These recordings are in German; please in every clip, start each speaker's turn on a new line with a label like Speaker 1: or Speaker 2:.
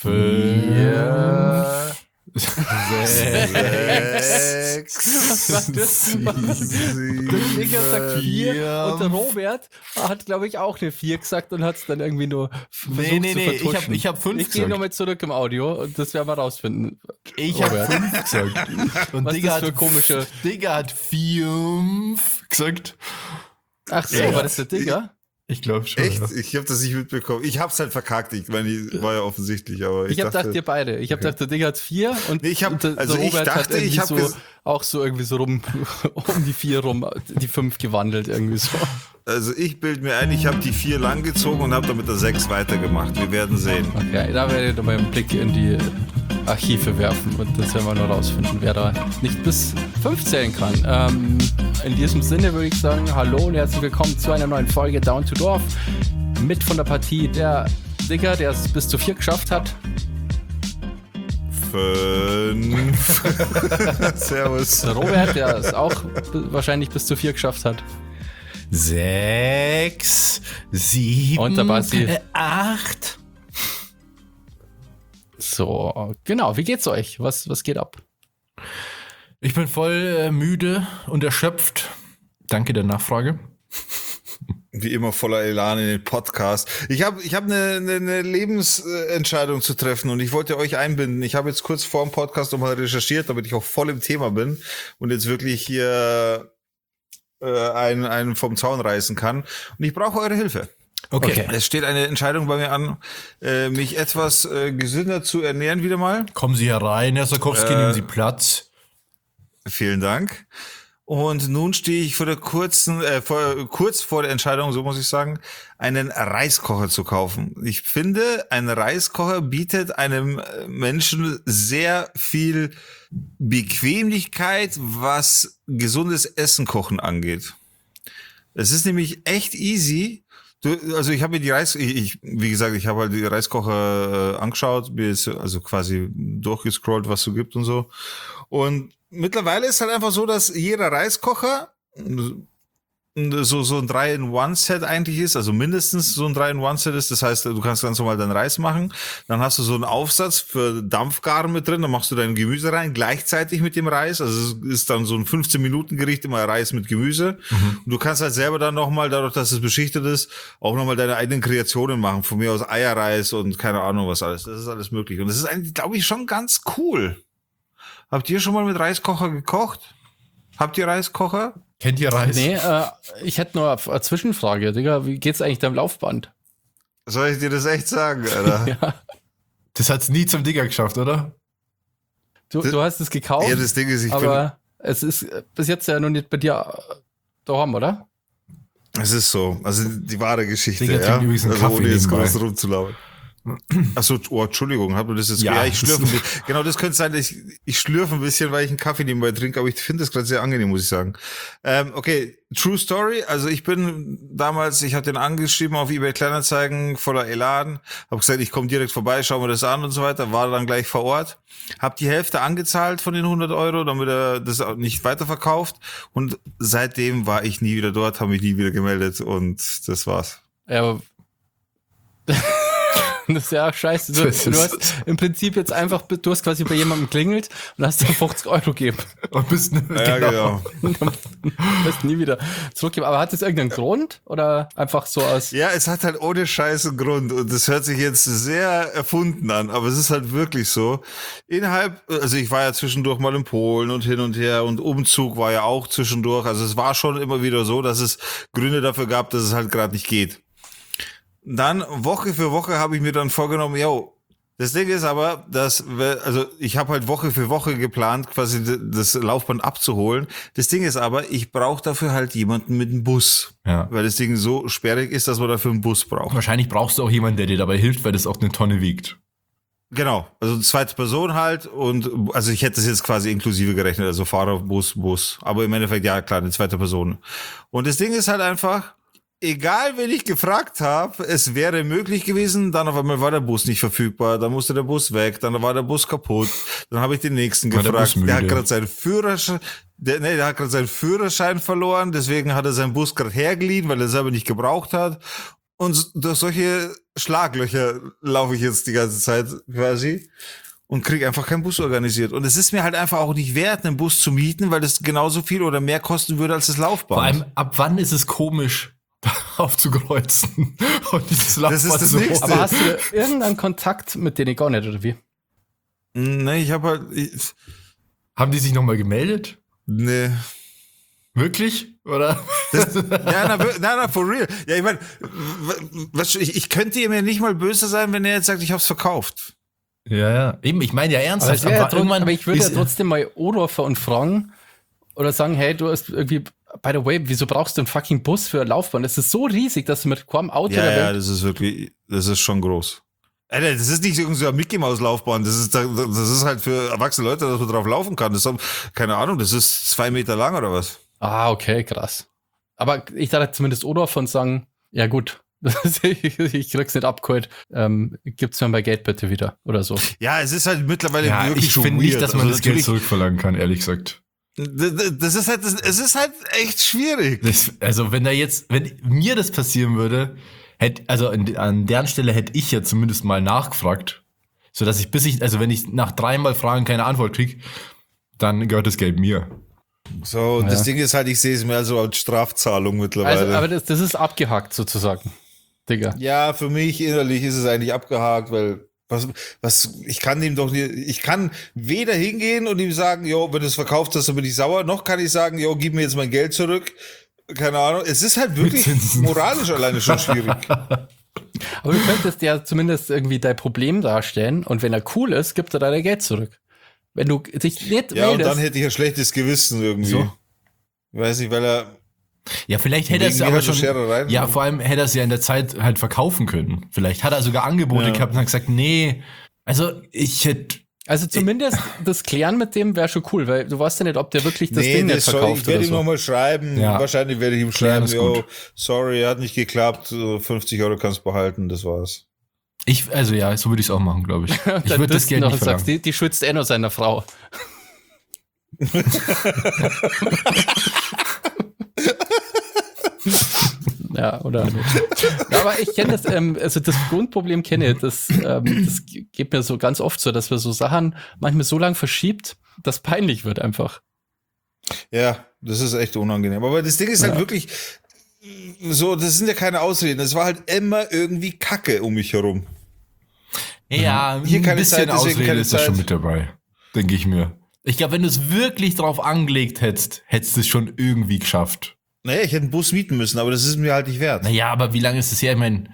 Speaker 1: 4, 6.
Speaker 2: Was sagt das? Der Digga sagt 4 und der Robert hat, glaube ich, auch eine 4 gesagt und hat es dann irgendwie nur versucht zu vertuschen.
Speaker 1: Ich hab 5
Speaker 2: Ich gehe nochmal zurück im Audio und das werden wir rausfinden.
Speaker 1: Ich habe 5 gesagt. Und
Speaker 2: Was
Speaker 1: Digga
Speaker 2: ist das für komische...
Speaker 1: Digga hat 5 gesagt.
Speaker 2: Ach so,
Speaker 1: Ja.
Speaker 2: war das der Digga?
Speaker 1: Ich glaube schon.
Speaker 3: Echt?
Speaker 1: Ja.
Speaker 3: Ich habe das nicht mitbekommen. Ich hab's halt verkackt. Ich meine, war ja offensichtlich, aber
Speaker 2: Ich habe gedacht, ihr beide. Ich habe gedacht, der Digga hat 4 und,
Speaker 3: Nee, ich hab-
Speaker 2: und der
Speaker 3: also ich
Speaker 2: Robert hat
Speaker 3: dachte,
Speaker 2: irgendwie
Speaker 3: ich hab
Speaker 2: so, auch so irgendwie so rum um die 4 rum, die 5 gewandelt irgendwie so.
Speaker 3: Also ich bilde mir ein, ich habe die 4 lang gezogen und habe damit der 6 weitergemacht. Wir werden sehen.
Speaker 2: Okay, da werde ich nochmal einen Blick in die Archive werfen und das werden wir noch rausfinden, wer da nicht bis 5 zählen kann. In diesem Sinne würde ich sagen, hallo und herzlich willkommen zu einer neuen Folge Down to Dorf. Mit von der Partie der Digga, der es bis zu 4 geschafft hat.
Speaker 3: 5. Servus.
Speaker 2: Der Robert, der es auch wahrscheinlich bis zu 4 geschafft hat.
Speaker 1: 6, 7,
Speaker 2: Und der Basti.
Speaker 1: 8.
Speaker 2: So, genau. Wie geht's euch? Was geht ab?
Speaker 1: Ich bin voll müde und erschöpft. Danke der Nachfrage.
Speaker 3: Wie immer voller Elan in den Podcast. Ich hab eine Lebensentscheidung zu treffen und ich wollte euch einbinden. Ich habe jetzt kurz vor dem Podcast nochmal recherchiert, damit ich auch voll im Thema bin und jetzt wirklich hier einen vom Zaun reißen kann. Und ich brauche eure Hilfe.
Speaker 1: Okay.
Speaker 3: Es steht eine Entscheidung bei mir an, mich etwas gesünder zu ernähren wieder mal.
Speaker 1: Kommen Sie herein, Herr Sarkowski, nehmen Sie Platz.
Speaker 3: Vielen Dank. Und nun stehe ich vor der kurz vor der Entscheidung, so muss ich sagen, einen Reiskocher zu kaufen. Ich finde, ein Reiskocher bietet einem Menschen sehr viel Bequemlichkeit, was gesundes Essen kochen angeht. Es ist nämlich echt easy. Also ich habe mir wie gesagt, ich habe halt die Reiskocher angeschaut, mir ist also quasi durchgescrollt, was so gibt und so. Und mittlerweile ist halt einfach so, dass jeder Reiskocher so ein 3-in-1-Set eigentlich ist, also mindestens so ein 3-in-1-Set ist. Das heißt, du kannst ganz normal deinen Reis machen, dann hast du so einen Aufsatz für Dampfgaren mit drin, dann machst du dein Gemüse rein, gleichzeitig mit dem Reis. Also es ist dann so ein 15-Minuten-Gericht, immer Reis mit Gemüse. Und du kannst halt selber dann nochmal, dadurch, dass es beschichtet ist, auch nochmal deine eigenen Kreationen machen. Von mir aus Eierreis und keine Ahnung was alles. Das ist alles möglich. Und das ist eigentlich, glaube ich, schon ganz cool. Habt ihr schon mal mit Reiskocher gekocht? Habt ihr Reiskocher?
Speaker 1: Kennt ihr Reis?
Speaker 2: Nee, ich hätte nur eine Zwischenfrage. Digga, wie geht's eigentlich deinem Laufband?
Speaker 3: Soll ich dir das echt sagen, Alter?
Speaker 2: Ja.
Speaker 1: Das hat's nie zum Digger geschafft, oder?
Speaker 2: Du hast es gekauft,
Speaker 3: Ja, das Ding ist,
Speaker 2: aber es ist bis jetzt ja noch nicht bei dir daheim, oder?
Speaker 3: Es ist so. Also die wahre Geschichte,
Speaker 1: Digga,
Speaker 3: ja.
Speaker 1: trinkt übrigens einen
Speaker 3: Also
Speaker 1: Kaffee
Speaker 3: ohne jetzt
Speaker 1: nebenbei.
Speaker 3: groß rumzulaufen. Achso, Entschuldigung, habt ihr das jetzt?
Speaker 1: Ja.
Speaker 3: Ich schlürfe ein bisschen. Genau, das könnte sein, dass ich schlürfe ein bisschen, weil ich einen Kaffee nebenbei trinke, aber ich finde das gerade sehr angenehm, muss ich sagen. Okay, True Story. Also ich bin damals, ich habe den angeschrieben auf eBay Kleinanzeigen, voller Elan, habe gesagt, ich komme direkt vorbei, schau mir das an und so weiter, war dann gleich vor Ort, habe die Hälfte angezahlt von den 100 €, damit er das auch nicht weiterverkauft und seitdem war ich nie wieder dort, habe mich nie wieder gemeldet und das war's.
Speaker 2: Ja, aber das ist ja auch scheiße. Du hast im Prinzip jetzt einfach, du hast quasi bei jemandem klingelt und hast dir 50 € gegeben.
Speaker 1: Und bist
Speaker 3: Ja, genau.
Speaker 2: Du wirst nie wieder zurückgeben. Aber hat das irgendeinen Grund oder einfach so aus?
Speaker 3: Ja, es hat halt ohne Scheiß einen Grund und das hört sich jetzt sehr erfunden an, aber es ist halt wirklich so. Also ich war ja zwischendurch mal in Polen und hin und her und Umzug war ja auch zwischendurch. Also es war schon immer wieder so, dass es Gründe dafür gab, dass es halt gerade nicht geht. Dann Woche für Woche habe ich mir dann vorgenommen, das Ding ist aber, also ich habe halt Woche für Woche geplant, quasi das Laufband abzuholen. Das Ding ist aber, ich brauche dafür halt jemanden mit einem Bus.
Speaker 1: Ja.
Speaker 3: Weil das Ding so sperrig ist, dass man dafür einen Bus braucht.
Speaker 1: Wahrscheinlich brauchst du auch jemanden, der dir dabei hilft, weil das auch eine Tonne wiegt.
Speaker 3: Genau, also zweite Person halt und also ich hätte das jetzt quasi inklusive gerechnet, also Fahrer, Bus. Aber im Endeffekt, ja klar, eine zweite Person. Und das Ding ist halt einfach, egal, wen ich gefragt habe, es wäre möglich gewesen, dann auf einmal war der Bus nicht verfügbar, dann musste der Bus weg, dann war der Bus kaputt, dann habe ich den nächsten
Speaker 1: War der
Speaker 3: gefragt,
Speaker 1: Bus
Speaker 3: der hat
Speaker 1: müde?
Speaker 3: gerade seinen Führerschein, der hat gerade seinen Führerschein verloren, deswegen hat er seinen Bus gerade hergeliehen, weil er selber nicht gebraucht hat. Und durch solche Schlaglöcher laufe ich jetzt die ganze Zeit quasi und kriege einfach keinen Bus organisiert. Und es ist mir halt einfach auch nicht wert, einen Bus zu mieten, weil das genauso viel oder mehr kosten würde als das Laufband.
Speaker 1: Vor allem, ab wann ist es komisch, aufzukreuzen? Und dieses
Speaker 3: Das ist das
Speaker 1: so.
Speaker 3: Nächste.
Speaker 2: Aber hast du irgendeinen Kontakt mit denen gar nicht, oder wie?
Speaker 3: Nee, ich habe halt...
Speaker 1: Haben die sich nochmal gemeldet?
Speaker 3: Nee.
Speaker 1: Wirklich? Oder?
Speaker 3: Na, for real. Ja, ich meine, ich könnte ihm ja nicht mal böse sein, wenn er jetzt sagt, ich hab's verkauft.
Speaker 1: Ja. Eben, ich meine ja ernsthaft.
Speaker 2: Aber ich würde ja trotzdem mal anrufen und fragen oder sagen, hey, du hast irgendwie, by the way, wieso brauchst du einen fucking Bus für eine Laufbahn? Das ist so riesig, dass du mit keinem Auto der Welt...
Speaker 3: Ja, das ist schon groß. Alter, das ist nicht irgendwie so eine Mickey-Maus-Laufbahn. Das ist halt für erwachsene Leute, dass man drauf laufen kann. Das ist, keine Ahnung, das ist 2 Meter lang oder was?
Speaker 2: Ah, okay, krass. Aber ich dachte zumindest anrufen und sagen, ja gut, ich krieg's nicht abgeholt. Gibt's mir mein Geld bitte wieder oder so.
Speaker 3: Ja, es ist halt mittlerweile
Speaker 1: Ja,
Speaker 3: wirklich
Speaker 1: ich
Speaker 3: schon
Speaker 1: finde nicht, dass man
Speaker 3: also
Speaker 1: das Geld zurückverlangen kann, ehrlich gesagt.
Speaker 3: Es ist halt echt schwierig.
Speaker 1: Also wenn mir das passieren würde, an deren Stelle hätte ich ja zumindest mal nachgefragt, sodass wenn ich nach 3-mal Fragen keine Antwort kriege, dann gehört das Geld mir.
Speaker 3: So, und das Ding ist halt, ich sehe es mehr so als Strafzahlung mittlerweile.
Speaker 2: Also, aber das ist abgehakt sozusagen, Digga.
Speaker 3: Ja, für mich innerlich ist es eigentlich abgehakt, weil ich kann ihm doch nicht, ich kann weder hingehen und ihm sagen, jo, wenn du es verkauft hast, dann bin ich sauer, noch kann ich sagen, jo, gib mir jetzt mein Geld zurück. Keine Ahnung, es ist halt wirklich moralisch alleine schon schwierig.
Speaker 2: Aber du könntest ja zumindest irgendwie dein Problem darstellen und wenn er cool ist, gibt er dein Geld zurück. Wenn du dich nicht meldest.
Speaker 3: Ja, und dann hätte ich ein schlechtes Gewissen irgendwie.
Speaker 1: So.
Speaker 3: Ich weiß nicht, weil er...
Speaker 1: Ja, vielleicht hätte er es aber schon...
Speaker 3: Scherereien.
Speaker 1: Ja, vor allem hätte er es ja in der Zeit halt verkaufen können. Vielleicht hat er sogar Angebote gehabt und hat gesagt, nee, also ich hätte...
Speaker 2: Also zumindest das Klären mit dem wäre schon cool, weil du weißt ja nicht, ob der wirklich das Ding nicht verkauft
Speaker 3: ich werde
Speaker 2: oder
Speaker 3: ihm
Speaker 2: so.
Speaker 3: nochmal schreiben.
Speaker 1: Ja.
Speaker 3: Wahrscheinlich werde ich ihm
Speaker 1: Klären
Speaker 3: schreiben,
Speaker 1: ist
Speaker 3: yo, sorry, hat nicht geklappt, 50 € kannst du behalten, das war's.
Speaker 1: So würde ich es auch machen, glaube ich. Ich würde das Geld nicht verlangen.
Speaker 2: Sagst, die schützt nur seiner Frau. Ja, oder nicht. Ja, aber ich kenne das, also das Grundproblem kenne ich, das geht mir so ganz oft so, dass wir so Sachen manchmal so lang verschiebt, dass peinlich wird einfach.
Speaker 3: Ja, das ist echt unangenehm. Aber das Ding ist halt wirklich so, das sind ja keine Ausreden. Es war halt immer irgendwie Kacke um mich herum.
Speaker 1: Ja,
Speaker 3: Hier
Speaker 1: ein
Speaker 3: keine
Speaker 1: bisschen
Speaker 3: Zeit, deswegen
Speaker 1: Ausrede
Speaker 3: keine
Speaker 1: ist da
Speaker 3: Zeit.
Speaker 1: schon mit dabei, denke ich mir. Ich glaube, wenn du es wirklich drauf angelegt hättest du es schon irgendwie geschafft.
Speaker 3: Naja, ich hätte einen Bus mieten müssen, aber das ist mir halt nicht wert.
Speaker 1: Naja, aber wie lange ist es her? Ich meine,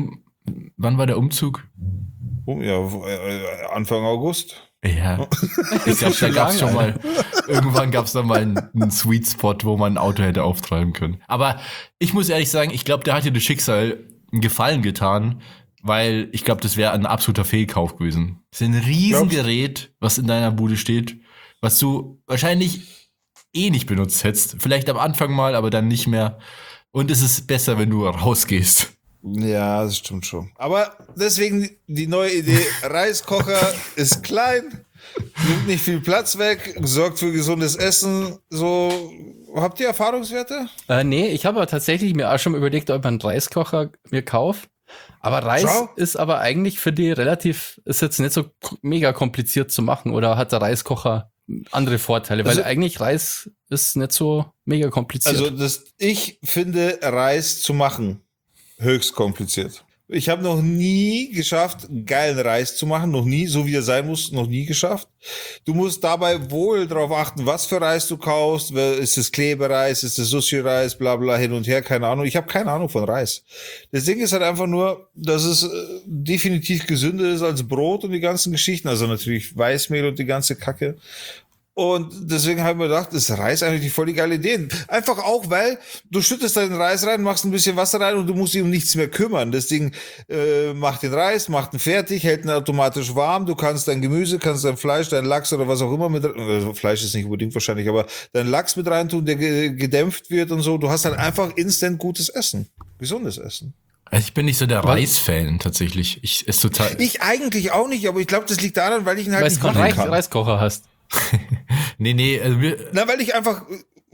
Speaker 1: wann war der Umzug?
Speaker 3: Oh, ja, Anfang August.
Speaker 1: Ja, ich glaube, da gab es schon mal, irgendwann gab es da mal einen Sweet Spot, wo man ein Auto hätte auftreiben können. Aber ich muss ehrlich sagen, ich glaube, der hat dir das Schicksal einen Gefallen getan, weil ich glaube, das wäre ein absoluter Fehlkauf gewesen. Das ist ein Riesengerät, was in deiner Bude steht, was du wahrscheinlich nicht benutzt hättest. Vielleicht am Anfang mal, aber dann nicht mehr. Und es ist besser, wenn du rausgehst.
Speaker 3: Ja, das stimmt schon. Aber deswegen die neue Idee, Reiskocher ist klein, nimmt nicht viel Platz weg, sorgt für gesundes Essen. So, habt ihr Erfahrungswerte?
Speaker 2: Nee, ich habe aber tatsächlich mir auch schon überlegt, ob ich einen Reiskocher mir kaufe. Aber Reis ist aber eigentlich für die ist jetzt nicht so mega kompliziert zu machen, oder hat der Reiskocher andere Vorteile? Weil eigentlich Reis ist nicht so mega kompliziert.
Speaker 3: Also ich finde Reis zu machen höchst kompliziert. Ich habe noch nie geschafft, geilen Reis zu machen. Noch nie, so wie er sein muss, noch nie geschafft. Du musst dabei wohl darauf achten, was für Reis du kaufst. Ist es Klebereis, ist es Sushi-Reis, bla bla, hin und her, keine Ahnung. Ich habe keine Ahnung von Reis. Das Ding ist halt einfach nur, dass es definitiv gesünder ist als Brot und die ganzen Geschichten. Also natürlich Weißmehl und die ganze Kacke. Und deswegen habe ich mir gedacht, ist Reis eigentlich die voll die geile Idee. Einfach auch, weil du schüttest deinen Reis rein, machst ein bisschen Wasser rein und du musst dich um nichts mehr kümmern. Das Ding macht den Reis, macht ihn fertig, hält ihn automatisch warm. Du kannst dein Gemüse, kannst dein Fleisch, dein Lachs oder was auch immer mit, Fleisch ist nicht unbedingt wahrscheinlich, aber dein Lachs mit reintun, der gedämpft wird und so. Du hast halt einfach instant gutes Essen. Gesundes Essen.
Speaker 1: Also ich bin nicht so der Reis-Fan tatsächlich. Ich esse total.
Speaker 3: Ich eigentlich auch nicht, aber ich glaube, das liegt daran, weil ich ihn halt
Speaker 2: weil
Speaker 3: nicht
Speaker 2: du
Speaker 3: machen kann.
Speaker 2: Reiskocher hast.
Speaker 1: Nee,
Speaker 3: Na, weil ich einfach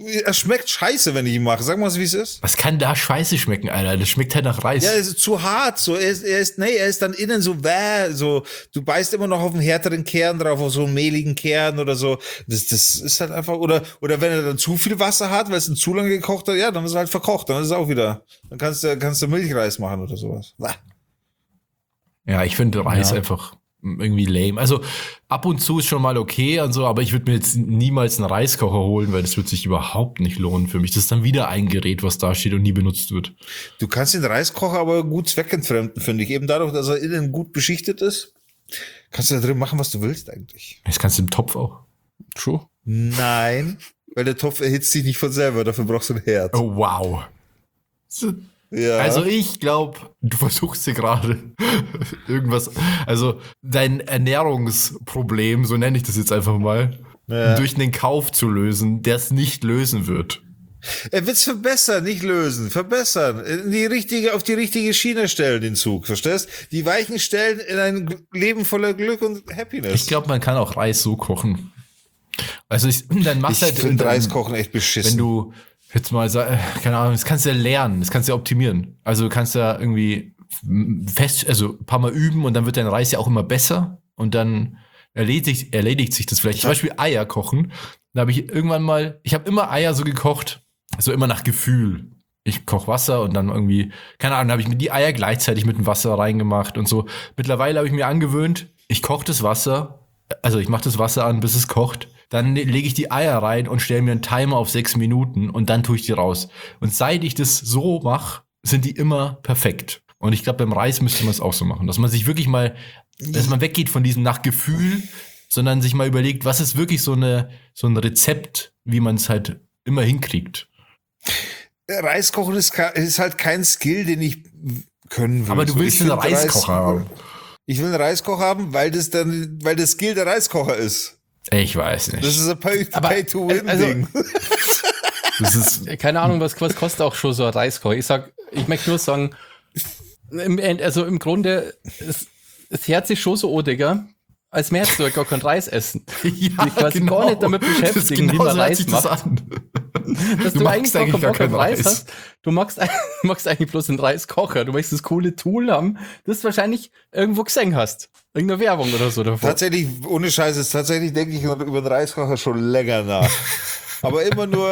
Speaker 3: Er schmeckt scheiße, wenn ich ihn mache. Sag mal, wie es ist.
Speaker 1: Was kann da scheiße schmecken, Alter? Das schmeckt halt nach Reis.
Speaker 3: Ja, es ist zu hart. So, er ist dann innen so, so, du beißt immer noch auf einen härteren Kern drauf, auf so einen mehligen Kern oder so. Das ist halt einfach, oder wenn er dann zu viel Wasser hat, weil es ein zu lange gekocht hat, ja, dann ist er halt verkocht. Dann ist es auch wieder, dann kannst du Milchreis machen oder sowas.
Speaker 1: Ja, ich finde Reis einfach irgendwie lame. Also ab und zu ist schon mal okay und so, aber ich würde mir jetzt niemals einen Reiskocher holen, weil das wird sich überhaupt nicht lohnen für mich. Das ist dann wieder ein Gerät, was da steht und nie benutzt wird.
Speaker 3: Du kannst den Reiskocher aber gut zweckentfremden, finde ich. Eben dadurch, dass er innen gut beschichtet ist, kannst du da drin machen, was du willst eigentlich.
Speaker 1: Das kannst du im Topf auch.
Speaker 2: True.
Speaker 3: Nein, weil der Topf erhitzt sich nicht von selber, dafür brauchst du ein Herd.
Speaker 1: Oh, wow.
Speaker 3: Ja.
Speaker 1: Also ich glaube, du versuchst hier gerade irgendwas, also dein Ernährungsproblem, so nenne ich das jetzt einfach mal, durch einen Kauf zu lösen, der es nicht lösen wird.
Speaker 3: Er wird es verbessern, nicht lösen. Verbessern. Auf die richtige Schiene stellen, den Zug. Verstehst? Die weichen Stellen in ein Leben voller Glück und Happiness.
Speaker 1: Ich glaube, man kann auch Reis so kochen. Also dann machst
Speaker 3: ich finde Reiskochen echt beschissen.
Speaker 1: Wenn du jetzt mal, keine Ahnung, das kannst du ja lernen, das kannst du ja optimieren. Also du kannst ja irgendwie ein paar Mal üben und dann wird dein Reis ja auch immer besser und dann erledigt sich das vielleicht. Zum Beispiel Eier kochen. Da habe ich ich habe immer Eier so gekocht, so immer nach Gefühl. Ich koche Wasser und dann irgendwie, keine Ahnung, habe ich mir die Eier gleichzeitig mit dem Wasser reingemacht und so. Mittlerweile habe ich mir angewöhnt, ich koche das Wasser, also ich mache das Wasser an, bis es kocht. Dann lege ich die Eier rein und stelle mir einen Timer auf 6 Minuten und dann tue ich die raus. Und seit ich das so mache, sind die immer perfekt. Und ich glaube, beim Reis müsste man es auch so machen, dass man sich wirklich mal, dass man weggeht von diesem nach Gefühl, sondern sich mal überlegt, was ist wirklich so ein Rezept, wie man es halt immer hinkriegt.
Speaker 3: Reiskochen ist halt kein Skill, den ich können will.
Speaker 1: Aber du willst einen Reiskocher haben.
Speaker 3: Ich will einen Reiskocher haben, weil das Skill der Reiskocher ist.
Speaker 1: Ich weiß nicht.
Speaker 3: Das ist ein Pay-to-Win-Ding.
Speaker 2: Das ist keine Ahnung, was kostet auch schon so ein Reiskocher. Ich möchte nur sagen, im Grunde, es hört sich schon so, Digga, als möchtest du gar keinen Reis essen.
Speaker 1: Ja,
Speaker 2: ich kann gar nicht damit beschäftigen, wie man Reis macht. Dass du eigentlich gar keinen Reis hast. Du magst eigentlich bloß einen Reiskocher. Du möchtest das coole Tool haben, das du wahrscheinlich irgendwo gesehen hast. Irgendeine Werbung oder so davor.
Speaker 3: Tatsächlich, ohne Scheiß, tatsächlich denke ich über den Reiskocher schon länger nach. Aber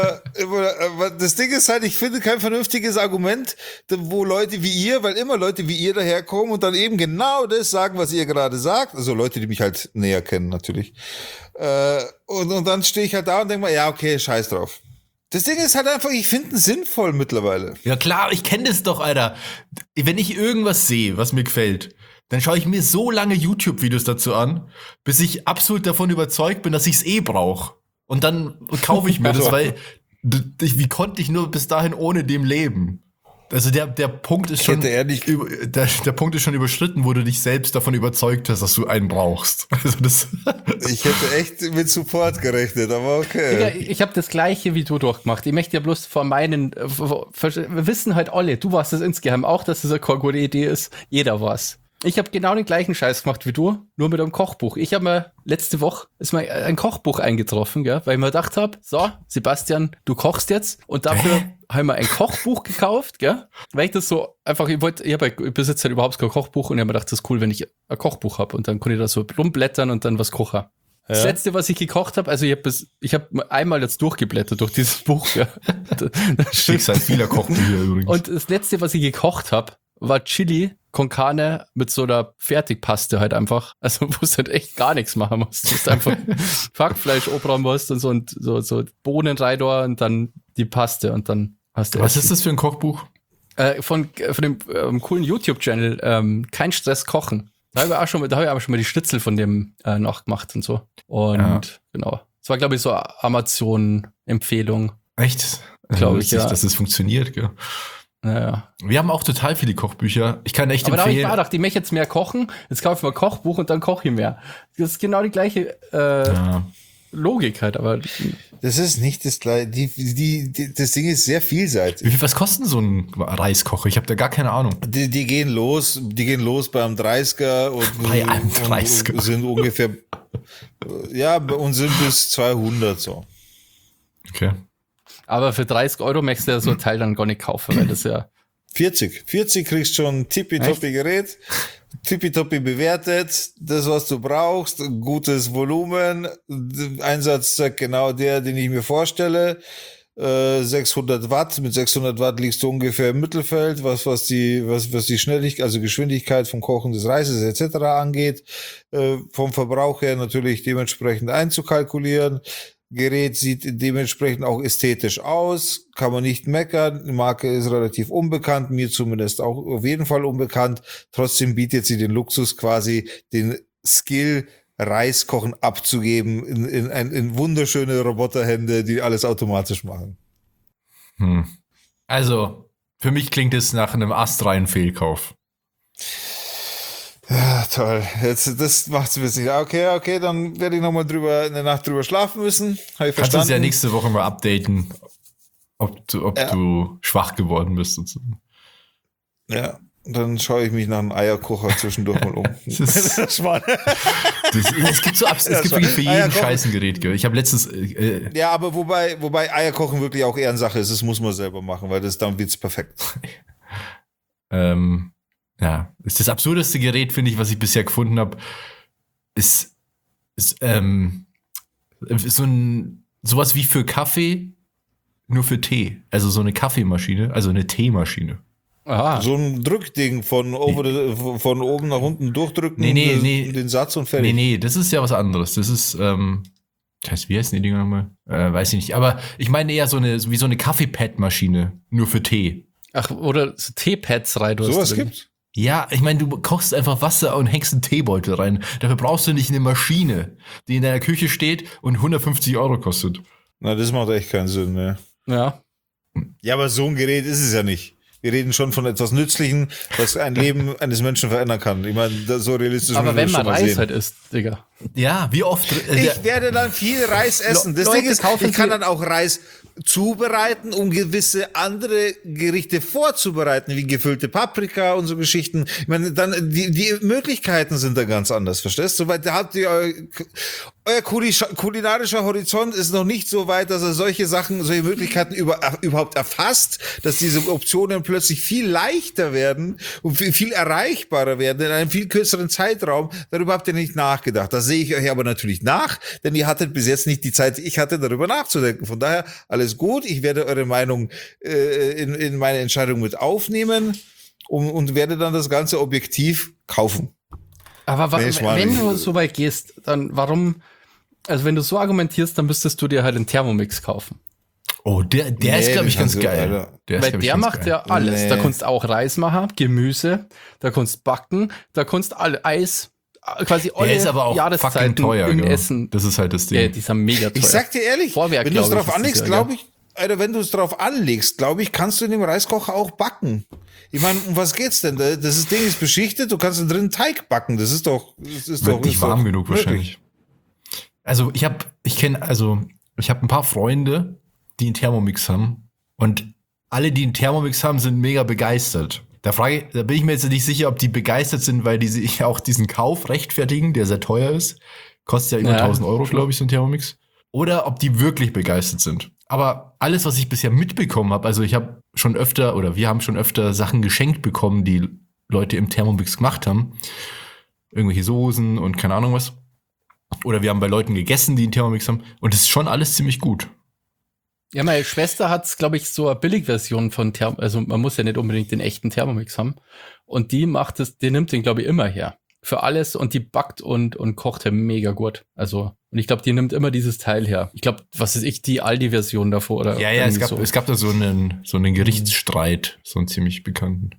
Speaker 3: das Ding ist halt, ich finde kein vernünftiges Argument, wo Leute wie ihr, weil immer Leute wie ihr daherkommen und dann eben genau das sagen, was ihr gerade sagt. Also Leute, die mich halt näher kennen, natürlich. Und dann stehe ich halt da und denke mal, ja, okay, scheiß drauf. Das Ding ist halt einfach, ich finde es sinnvoll mittlerweile.
Speaker 1: Ja klar, ich kenne das doch, Alter. Wenn ich irgendwas sehe, was mir gefällt, dann schaue ich mir so lange YouTube-Videos dazu an, bis ich absolut davon überzeugt bin, dass ich es brauche. Und dann kaufe ich mir das, weil wie konnte ich nur bis dahin ohne dem leben? Also der Punkt ist schon der Punkt ist schon überschritten, wo du dich selbst davon überzeugt hast, dass du einen brauchst. Also
Speaker 3: ich hätte echt mit Support gerechnet, aber okay.
Speaker 2: Ich habe das Gleiche wie du durchgemacht. Ich möchte ja bloß wir wissen halt alle, du warst es insgeheim auch, dass das eine gute Idee ist. Jeder war's. Ich habe genau den gleichen Scheiß gemacht wie du, nur mit einem Kochbuch. Ich habe mir letzte Woche ein Kochbuch eingetroffen, gell, weil ich mir gedacht habe, so, Sebastian, du kochst jetzt und dafür habe ich mir ein Kochbuch gekauft, gell, weil ich das so einfach, ich besitze halt überhaupt kein Kochbuch und ich habe mir gedacht, das ist cool, wenn ich ein Kochbuch habe und dann konnte ich da so rumblättern und dann was kochen. Ja. Das letzte, was ich gekocht habe, also ich habe einmal jetzt durchgeblättert durch dieses Buch, gell.
Speaker 1: Schicksal vieler Kochbücher übrigens.
Speaker 2: Und das letzte, was ich gekocht habe, war Chili con Carne mit so einer Fertigpaste halt einfach. Also wo du halt echt gar nichts machen musst. Du musst einfach Hackfleisch obern musst und so Bohnen rein und dann die Paste und dann hast du.
Speaker 1: Was ist das für ein Kochbuch?
Speaker 2: Von dem coolen YouTube-Channel Kein Stress kochen. Da habe ich auch schon mal die Schnitzel von dem nachgemacht und so. Und genau. Das war, glaube ich, so Amazon-Empfehlung.
Speaker 1: Echt?
Speaker 2: Glaube ich, ja.
Speaker 1: Dass es funktioniert, gell?
Speaker 2: Ja.
Speaker 1: Wir haben auch total viele Kochbücher. Ich kann echt
Speaker 2: empfehlen. Aber da habe ich mir gedacht, ich möchte jetzt mehr kochen. Jetzt kaufe ich mal ein Kochbuch und dann koche ich mehr. Das ist genau die gleiche Logik halt, aber.
Speaker 3: Das ist nicht das gleiche. Das Ding ist sehr vielseitig.
Speaker 1: Was kostet so ein Reiskocher? Ich habe da gar keine Ahnung.
Speaker 3: Die gehen los beim 30er und sind ungefähr, ja, und sind bis 200 so.
Speaker 1: Okay.
Speaker 2: Aber für 30 Euro möchtest du ja so ein Teil dann gar nicht kaufen, weil das ja...
Speaker 3: 40 kriegst schon ein tippitoppi Gerät, tippitoppi bewertet, das, was du brauchst, gutes Volumen, Einsatzzweck genau der, den ich mir vorstelle, 600 Watt, mit 600 Watt liegst du ungefähr im Mittelfeld, was die Schnelligkeit, also Geschwindigkeit vom Kochen des Reises etc. angeht, vom Verbrauch her natürlich dementsprechend einzukalkulieren. Gerät sieht dementsprechend auch ästhetisch aus, kann man nicht meckern. Die Marke ist relativ unbekannt, mir zumindest auch auf jeden Fall unbekannt. Trotzdem bietet sie den Luxus quasi, den Skill Reiskochen abzugeben in wunderschöne Roboterhände, die alles automatisch machen.
Speaker 1: Also, für mich klingt es nach einem astreinen Fehlkauf.
Speaker 3: Ja, toll. Jetzt, das macht's ein bisschen. Okay, dann werde ich nochmal eine Nacht drüber schlafen müssen. Habe ich verstanden.
Speaker 1: Kannst uns ja nächste Woche mal updaten, ob du schwach geworden bist. Sozusagen.
Speaker 3: Ja, dann schaue ich mich nach einem Eierkocher zwischendurch mal um.
Speaker 1: Es gibt wirklich für jeden Scheiß ein Gerät. Ich habe letztens...
Speaker 3: ja, aber wobei Eierkochen wirklich auch Ehrensache ist, das muss man selber machen, weil dann wird's perfekt.
Speaker 1: Ja, ist das absurdeste Gerät, finde ich, was ich bisher gefunden habe, ist sowas wie für Kaffee, nur für Tee. Also so eine Kaffeemaschine, also eine Teemaschine.
Speaker 2: Aha.
Speaker 3: So ein Drückding von oben nach unten durchdrücken,
Speaker 1: Nee.
Speaker 3: den Satz und fertig.
Speaker 1: Nee, das ist ja was anderes. Das ist, wie heißen die Dinger nochmal? Weiß ich nicht. Aber ich meine eher so eine Kaffeepad-Maschine, nur für Tee.
Speaker 2: Ach, oder so Teepads rein.
Speaker 3: Sowas gibt's?
Speaker 1: Ja, ich meine, du kochst einfach Wasser und hängst einen Teebeutel rein. Dafür brauchst du nicht eine Maschine, die in deiner Küche steht und 150 Euro kostet.
Speaker 3: Na, das macht echt keinen Sinn, ne?
Speaker 2: Ja.
Speaker 3: Ja, aber so ein Gerät ist es ja nicht. Wir reden schon von etwas Nützlichen, was ein Leben eines Menschen verändern kann. Ich meine, so realistisch
Speaker 2: aber wenn man Reis
Speaker 3: sehen.
Speaker 2: halt isst, Digga.
Speaker 1: Ja, wie oft?
Speaker 3: Ich werde dann viel Reis essen. Das
Speaker 2: Leute,
Speaker 3: Ding ist, ich kann dann auch Reis zubereiten, um gewisse andere Gerichte vorzubereiten, wie gefüllte Paprika und so Geschichten. Ich meine, dann die Möglichkeiten sind da ganz anders, verstehst du? Weil da habt ihr euer kulinarischer Horizont ist noch nicht so weit, dass er solche Möglichkeiten überhaupt erfasst, dass diese Optionen plötzlich viel leichter werden und viel erreichbarer werden in einem viel kürzeren Zeitraum. Darüber habt ihr nicht nachgedacht. Das sehe ich euch aber natürlich nach, denn ihr hattet bis jetzt nicht die Zeit, die ich hatte, darüber nachzudenken. Von daher alles gut. Ich werde eure Meinung in meine Entscheidung mit aufnehmen und werde dann das Ganze objektiv kaufen.
Speaker 2: Aber wenn du so weit gehst, dann warum, also wenn du so argumentierst, dann müsstest du dir halt einen Thermomix kaufen.
Speaker 1: Oh, der ist, glaube ich, ganz geil.
Speaker 2: Weil der macht ja alles. Da kannst du auch Reis machen, Gemüse, da kannst du backen, da kannst du Eis, quasi alle
Speaker 1: ist aber auch
Speaker 2: Jahreszeiten
Speaker 1: teuer,
Speaker 2: im
Speaker 1: genau.
Speaker 2: Essen.
Speaker 1: Das ist halt das Ding.
Speaker 2: Ja, die sind mega teuer.
Speaker 3: Ich sag dir ehrlich,
Speaker 2: Vorwerk,
Speaker 3: wenn du es drauf anlegst, glaube ich, kannst du in dem Reiskocher auch backen. Ich meine, um was geht's denn? Das Ding ist beschichtet, du kannst da drin Teig backen. Das ist doch
Speaker 1: nicht warm genug wahrscheinlich. Also ich habe ein paar Freunde, die einen Thermomix haben und alle, die einen Thermomix haben, sind mega begeistert. Da bin ich mir jetzt nicht sicher, ob die begeistert sind, weil die sich auch diesen Kauf rechtfertigen, der sehr teuer ist. Kostet ja über 1000 Euro, glaube ich, so ein Thermomix. Oder ob die wirklich begeistert sind. Aber alles, was ich bisher mitbekommen habe, also wir haben schon öfter Sachen geschenkt bekommen, die Leute im Thermomix gemacht haben. Irgendwelche Soßen und keine Ahnung was. Oder wir haben bei Leuten gegessen, die einen Thermomix haben. Und es ist schon alles ziemlich gut.
Speaker 2: Ja, meine Schwester hat, glaube ich, so eine Billigversion von also man muss ja nicht unbedingt den echten Thermomix haben. Und die nimmt den, glaube ich, immer her. Für alles und die backt und kocht ja mega gut. Also, und ich glaube, die nimmt immer dieses Teil her. Ich glaube, was ist die Aldi-Version davor? Oder
Speaker 1: ja, es gab da so einen Gerichtsstreit, so einen ziemlich bekannten.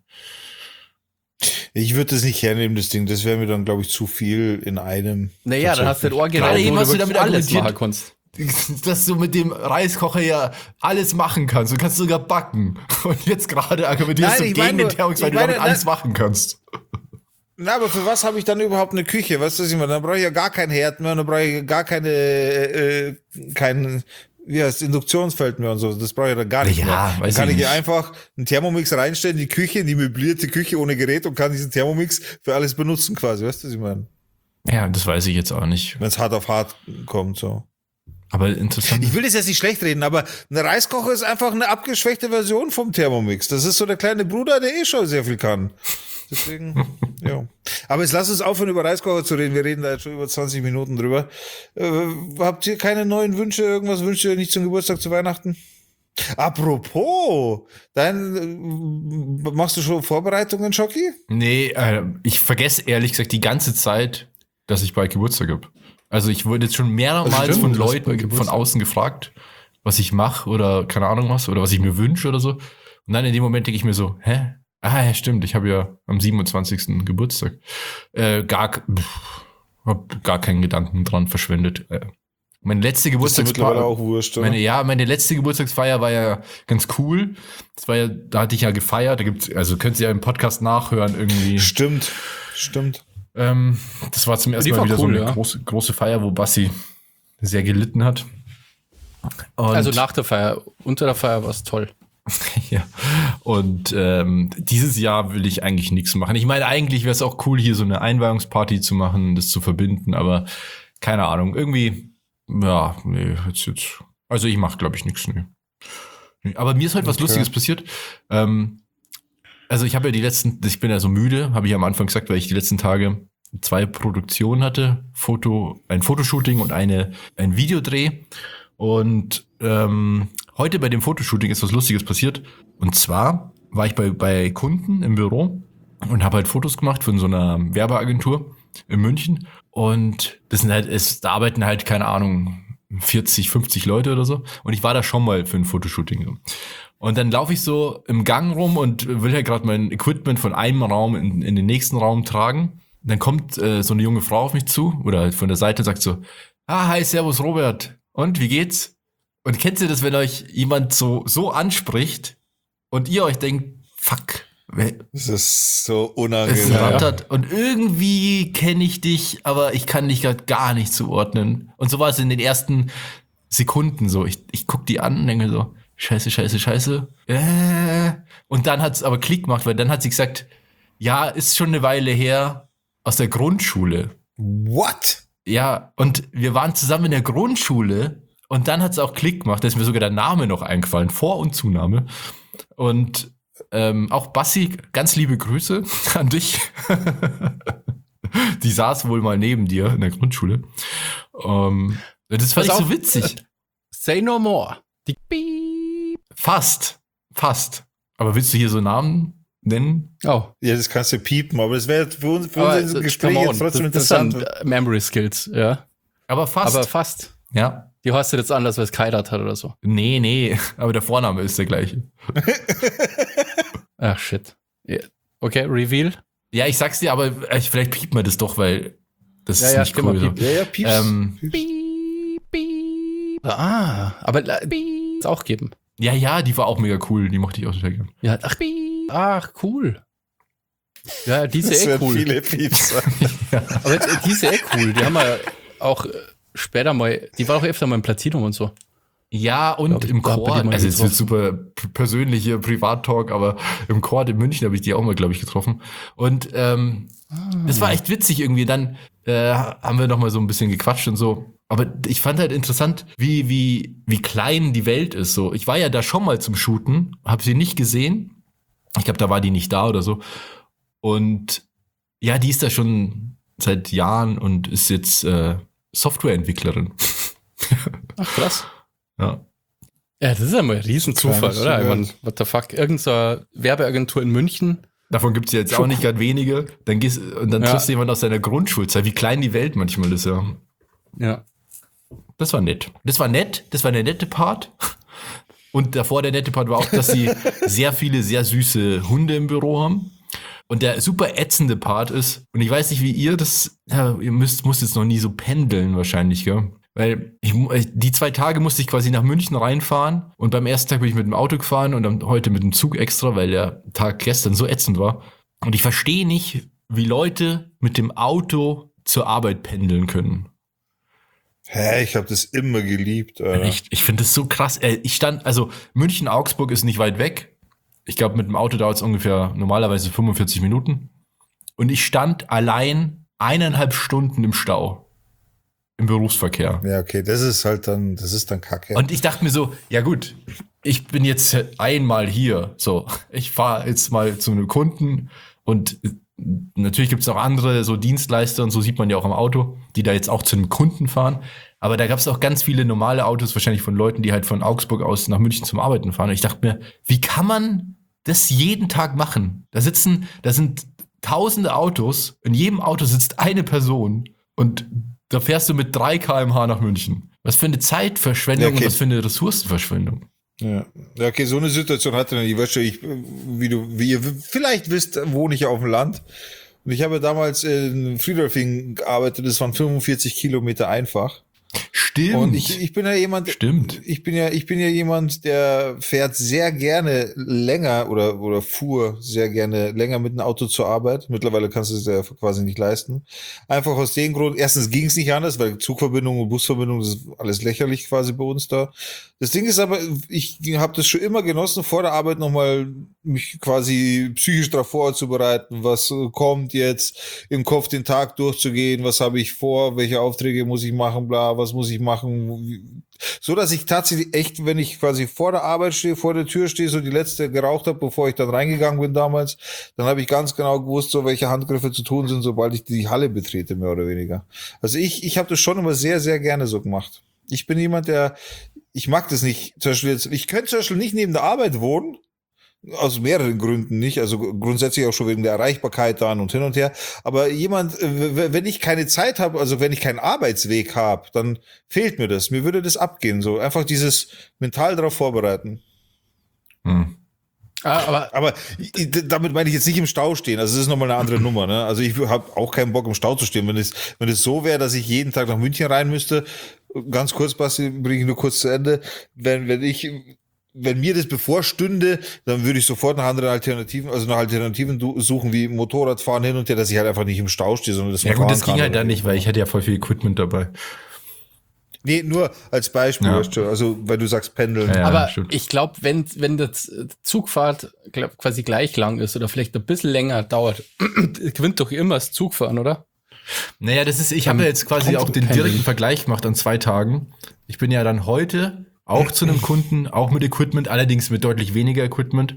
Speaker 3: Ich würde das nicht hernehmen, das Ding. Das wäre mir dann, glaube ich, zu viel in einem.
Speaker 2: Naja, dann hast du das Original,
Speaker 1: wo du damit
Speaker 2: alles machen kannst.
Speaker 1: Dass du mit dem Reiskocher ja alles machen kannst. Du kannst sogar backen. Und jetzt gerade argumentierst du gegen den Thermomix, weil du damit alles machen kannst.
Speaker 3: Na, aber für was habe ich dann überhaupt eine Küche? Weißt du, was ich meine? Dann brauche ich ja gar kein Herd mehr, dann brauche ich gar kein Induktionsfeld mehr und so. Das brauche ich dann gar nicht mehr. Dann kann ich hier einfach einen Thermomix reinstellen, die Küche, in die möblierte Küche ohne Gerät und kann diesen Thermomix für alles benutzen quasi. Weißt du, was ich meine?
Speaker 1: Ja, das weiß ich jetzt auch nicht.
Speaker 3: Wenn es hart auf hart kommt, so.
Speaker 1: Aber interessant.
Speaker 3: Ich will das jetzt nicht schlecht reden, aber ein Reiskocher ist einfach eine abgeschwächte Version vom Thermomix. Das ist so der kleine Bruder, der schon sehr viel kann. Deswegen, ja. Aber jetzt lass uns aufhören, über Reiskocher zu reden. Wir reden da jetzt schon über 20 Minuten drüber. Habt ihr keine neuen Wünsche? Irgendwas wünscht ihr nicht zum Geburtstag, zu Weihnachten? Apropos, machst du schon Vorbereitungen, Schocki?
Speaker 1: Nee, ich vergesse ehrlich gesagt die ganze Zeit, dass ich bald Geburtstag habe. Also ich wurde jetzt schon mehrmals von Leuten von außen gefragt, was ich mache oder keine Ahnung was oder was ich mir wünsche oder so. Und dann in dem Moment denke ich mir so, hä? Ah, ja, stimmt, ich habe ja am 27. Geburtstag. Hab gar keinen Gedanken dran verschwendet. Meine letzte Geburtstagsfeier
Speaker 3: auch wurscht, oder?
Speaker 1: meine letzte Geburtstagsfeier war ja ganz cool. Das war ja, da hatte ich ja gefeiert. Also könnt ihr ja im Podcast nachhören irgendwie.
Speaker 3: Stimmt.
Speaker 1: Das war zum ersten Mal wieder cool, so eine große Feier, wo Bassi sehr gelitten hat. Und
Speaker 2: also nach der Feier, unter der Feier war es toll.
Speaker 1: Ja. Und dieses Jahr will ich eigentlich nichts machen. Ich meine, eigentlich wäre es auch cool, hier so eine Einweihungsparty zu machen, das zu verbinden, aber keine Ahnung, irgendwie, ja, nee, jetzt. Also ich mache, glaube ich, nichts. Nee. Aber mir ist heute was Lustiges passiert. Also ich habe ja ich bin ja so müde, habe ich am Anfang gesagt, weil ich die letzten Tage 2 Produktionen hatte, ein Fotoshooting und ein Videodreh. Und heute bei dem Fotoshooting ist was Lustiges passiert. Und zwar war ich bei Kunden im Büro und habe halt Fotos gemacht von so einer Werbeagentur in München. Und da arbeiten halt, keine Ahnung, 40, 50 Leute oder so. Und ich war da schon mal für ein Fotoshooting. Und dann laufe ich so im Gang rum und will ja gerade mein Equipment von einem Raum in den nächsten Raum tragen. Und dann kommt so eine junge Frau auf mich zu oder halt von der Seite und sagt so, hi, servus Robert. Und wie geht's? Und kennt ihr das, wenn euch jemand so anspricht und ihr euch denkt, fuck.
Speaker 3: Das ist so unangenehm.
Speaker 1: Es rattert. Und irgendwie kenne ich dich, aber ich kann dich gerade gar nicht zuordnen. Und so war es in den ersten Sekunden so. Ich guck die an und denke so, Scheiße. Und dann hat es aber Klick gemacht, weil dann hat sie gesagt, ja, ist schon eine Weile her, aus der Grundschule.
Speaker 3: What?
Speaker 1: Ja, und wir waren zusammen in der Grundschule und dann hat es auch Klick gemacht, da ist mir sogar der Name noch eingefallen, Vor- und Zunahme. Und auch Bassi, ganz liebe Grüße an dich. Die saß wohl mal neben dir in der Grundschule. Das fand ich so witzig.
Speaker 2: Say no more.
Speaker 1: Fast. Aber willst du hier so Namen nennen?
Speaker 2: Oh.
Speaker 3: Ja, das kannst du piepen, aber das wäre für uns im Gespräch jetzt trotzdem interessant.
Speaker 2: Das sind Memory Skills, ja.
Speaker 1: Aber fast. Ja.
Speaker 2: Die heißt jetzt anders, weil es geheiratet hat oder so.
Speaker 1: Nee, aber der Vorname ist der gleiche.
Speaker 2: Ach, shit. Yeah. Okay, Reveal.
Speaker 1: Ja, ich sag's dir, aber vielleicht piept man das doch, weil das ist nicht cool.
Speaker 3: Ja, pieps.
Speaker 2: Aber es auch geben.
Speaker 1: Ja, die war auch mega cool. Die mochte ich auch total gern.
Speaker 2: Ja, cool. Ja, die ist ja cool.
Speaker 3: Viele Pieps.
Speaker 2: Ja. Aber die ist ja cool. Die haben wir auch später mal, die war auch öfter mal im Platinum und so.
Speaker 1: Ja, und im Chor, also es wird super persönliche Privat-Talk, aber im Chor in München habe ich die auch mal, glaube ich, getroffen. Und das war echt witzig irgendwie. Dann haben wir noch mal so ein bisschen gequatscht und so. Aber ich fand halt interessant, wie klein die Welt ist. So, ich war ja da schon mal zum Shooten, habe sie nicht gesehen. Ich glaube, da war die nicht da oder so. Und ja, die ist da schon seit Jahren und ist jetzt Softwareentwicklerin.
Speaker 2: Ach, krass.
Speaker 1: Ja.
Speaker 2: Ja, das ist ja mal ein Riesenzufall, oder? Ich meine, what the fuck? Irgendeine Werbeagentur in München.
Speaker 1: Davon gibt's jetzt auch nicht gerade wenige. Dann triffst du jemanden aus deiner Grundschulzeit. Wie klein die Welt manchmal ist, ja.
Speaker 2: Ja.
Speaker 1: Das war nett. Das war der nette Part. Und davor der nette Part war auch, dass sie sehr viele, sehr süße Hunde im Büro haben. Und der super ätzende Part ist, und ich weiß nicht, wie ihr das, ja, ihr müsst jetzt noch nie so pendeln wahrscheinlich, gell? Weil die 2 Tage musste ich quasi nach München reinfahren und beim ersten Tag bin ich mit dem Auto gefahren und dann heute mit dem Zug extra, weil der Tag gestern so ätzend war. Und ich verstehe nicht, wie Leute mit dem Auto zur Arbeit pendeln können.
Speaker 3: Hä, ich habe das immer geliebt, Alter.
Speaker 1: Ich finde das so krass. München-Augsburg ist nicht weit weg. Ich glaube, mit dem Auto dauert es ungefähr normalerweise 45 Minuten. Und ich stand allein 1,5 Stunden im Stau. im Berufsverkehr.
Speaker 3: Ja, okay, das ist dann Kacke.
Speaker 1: Und ich dachte mir so, ja gut, ich bin jetzt einmal hier, so, ich fahre jetzt mal zu einem Kunden und natürlich gibt es auch andere so Dienstleister und so sieht man ja auch am Auto, die da jetzt auch zu einem Kunden fahren. Aber da gab es auch ganz viele normale Autos, wahrscheinlich von Leuten, die halt von Augsburg aus nach München zum Arbeiten fahren. Und ich dachte mir, wie kann man das jeden Tag machen? Da sind tausende Autos, in jedem Auto sitzt eine Person und da fährst du mit 3 km/h nach München. Was für eine Zeitverschwendung und was für eine Ressourcenverschwendung.
Speaker 3: Ja, okay, so eine Situation hatte ich. Wie ihr vielleicht wisst, wohne ich ja auf dem Land. Und ich habe damals in Friedolfing gearbeitet, das waren 45 Kilometer einfach.
Speaker 1: Stimmt.
Speaker 3: Und ich bin ja jemand.
Speaker 1: Stimmt.
Speaker 3: Ich bin ja jemand, der fährt sehr gerne länger oder fuhr sehr gerne länger mit dem Auto zur Arbeit. Mittlerweile kannst du es ja quasi nicht leisten. Einfach aus dem Grund, erstens ging es nicht anders, weil Zugverbindung und Busverbindung, das ist alles lächerlich quasi bei uns da. Das Ding ist aber, ich habe das schon immer genossen, vor der Arbeit nochmal mich quasi psychisch darauf vorzubereiten, was kommt jetzt, im Kopf den Tag durchzugehen, was habe ich vor, welche Aufträge muss ich machen, bla, was muss ich machen, so dass ich tatsächlich echt, wenn ich quasi vor der Arbeit stehe, vor der Tür stehe, so die letzte geraucht habe, bevor ich dann reingegangen bin damals, dann habe ich ganz genau gewusst, so welche Handgriffe zu tun sind, sobald ich die Halle betrete, mehr oder weniger. Also ich habe das schon immer sehr, sehr gerne so gemacht. Ich bin jemand, ich mag das nicht, zum Beispiel jetzt, ich könnte zum Beispiel nicht neben der Arbeit wohnen, aus mehreren Gründen nicht, also grundsätzlich auch schon wegen der Erreichbarkeit dann und hin und her, aber wenn ich keine Zeit habe, also wenn ich keinen Arbeitsweg habe, dann fehlt mir das, mir würde das abgehen, so einfach dieses mental darauf vorbereiten. Aber damit meine ich jetzt nicht im Stau stehen, also das ist nochmal eine andere Nummer, ne? Also ich habe auch keinen Bock im Stau zu stehen, wenn es so wäre, dass ich jeden Tag nach München rein müsste, ganz kurz, Basti, bringe ich nur kurz zu Ende, wenn mir das bevorstünde, dann würde ich sofort nach anderen Alternativen suchen, wie Motorradfahren hin und her, dass ich halt einfach nicht im Stau stehe, sondern das
Speaker 1: ja gut, das ging halt dann nicht, weil ich hatte ja voll viel Equipment dabei.
Speaker 3: Nee, nur als Beispiel, also weil du sagst Pendeln.
Speaker 2: Ja, aber stimmt. Ich glaube, wenn das Zugfahrt quasi gleich lang ist oder vielleicht ein bisschen länger dauert, gewinnt doch immer das Zugfahren, oder?
Speaker 1: Naja, ich habe ja jetzt quasi auch den direkten Vergleich gemacht an 2 Tagen. Ich bin ja dann heute auch zu einem Kunden, auch mit Equipment, allerdings mit deutlich weniger Equipment,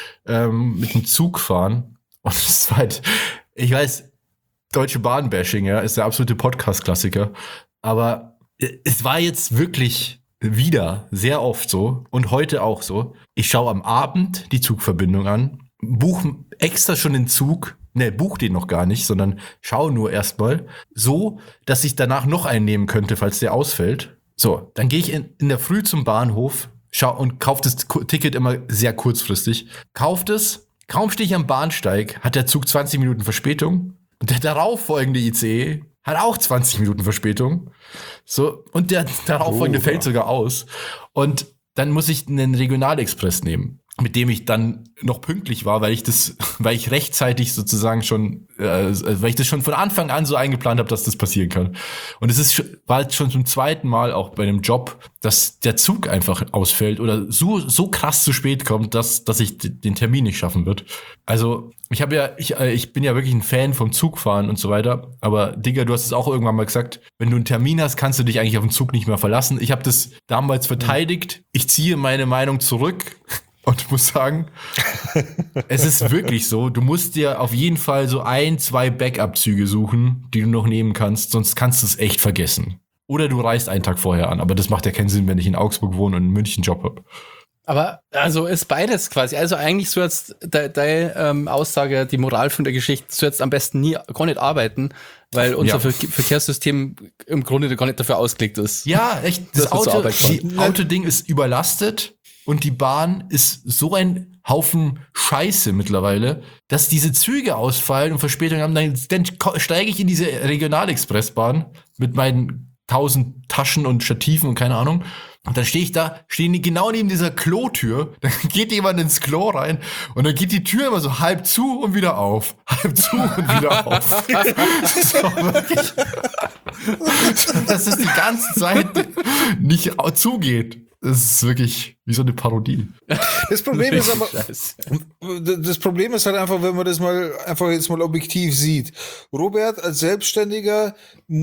Speaker 1: mit dem Zug fahren. Und es war halt, ich weiß, Deutsche Bahn-Bashing, ja, ist der absolute Podcast-Klassiker. Aber es war jetzt wirklich wieder sehr oft so und heute auch so. Ich schaue am Abend die Zugverbindung an, buche extra schon den Zug, buch den noch gar nicht, sondern schaue nur erstmal so, dass ich danach noch einen nehmen könnte, falls der ausfällt. So, dann gehe ich in der Früh zum Bahnhof, und kaufe das Ticket immer sehr kurzfristig. Kauft es, kaum stehe ich am Bahnsteig, hat der Zug 20 Minuten Verspätung. Und der darauffolgende ICE hat auch 20 Minuten Verspätung. So, und der darauffolgende fällt sogar aus. Und dann muss ich einen Regionalexpress nehmen, mit dem ich dann noch pünktlich war, weil ich rechtzeitig sozusagen schon, weil ich das schon von Anfang an so eingeplant habe, dass das passieren kann. Und war jetzt schon zum 2. Mal auch bei einem Job, dass der Zug einfach ausfällt oder so krass zu spät kommt, dass ich den Termin nicht schaffen wird. Also ich bin ja wirklich ein Fan vom Zugfahren und so weiter. Aber Digga, du hast es auch irgendwann mal gesagt, wenn du einen Termin hast, kannst du dich eigentlich auf den Zug nicht mehr verlassen. Ich habe das damals verteidigt. Ich ziehe meine Meinung zurück. Und muss sagen, es ist wirklich so, du musst dir auf jeden Fall so 1-2 Backup-Züge suchen, die du noch nehmen kannst, sonst kannst du es echt vergessen. Oder du reist einen Tag vorher an, aber das macht ja keinen Sinn, wenn ich in Augsburg wohne und in München einen Job habe. Aber also ist beides quasi, also eigentlich so jetzt deine Aussage, die Moral von der Geschichte, so jetzt am besten gar nicht arbeiten, weil unser Verkehrssystem im Grunde gar nicht dafür ausgelegt ist. Ja, echt, das Autoding ist überlastet. Und die Bahn ist so ein Haufen Scheiße mittlerweile, dass diese Züge ausfallen und Verspätungen haben. Dann steige ich in diese Regionalexpressbahn mit meinen 1000 Taschen und Stativen und keine Ahnung. Und dann stehen die genau neben dieser Klotür. Dann geht jemand ins Klo rein und dann geht die Tür immer so halb zu und wieder auf. Halb zu und wieder auf. So, wirklich. Dass es die ganze Zeit nicht zugeht. es ist wirklich wie so eine Parodie.
Speaker 3: Das Problem ist aber,
Speaker 2: Scheiße.
Speaker 3: das Problem ist halt einfach, wenn man das jetzt mal objektiv sieht. Robert als Selbstständiger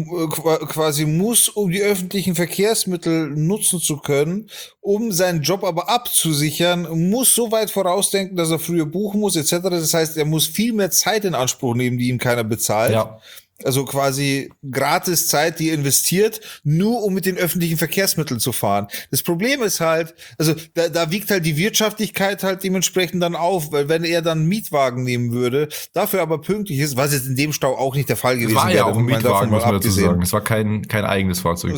Speaker 3: quasi muss, um die öffentlichen Verkehrsmittel nutzen zu können, um seinen Job aber abzusichern, muss so weit vorausdenken, dass er früher buchen muss, etc. Das heißt, er muss viel mehr Zeit in Anspruch nehmen, die ihm keiner bezahlt.
Speaker 1: Ja.
Speaker 3: Also quasi gratis Zeit, die er investiert, nur um mit den öffentlichen Verkehrsmitteln zu fahren. Das Problem ist halt, also da wiegt halt die Wirtschaftlichkeit halt dementsprechend dann auf, weil wenn er dann einen Mietwagen nehmen würde, dafür aber pünktlich ist, was jetzt in dem Stau auch nicht der Fall gewesen wäre.
Speaker 1: Es war ja auch ein
Speaker 3: davon
Speaker 1: Mietwagen,
Speaker 3: mal
Speaker 1: muss man dazu
Speaker 3: abgesehen.
Speaker 1: sagen. Es war kein eigenes Fahrzeug.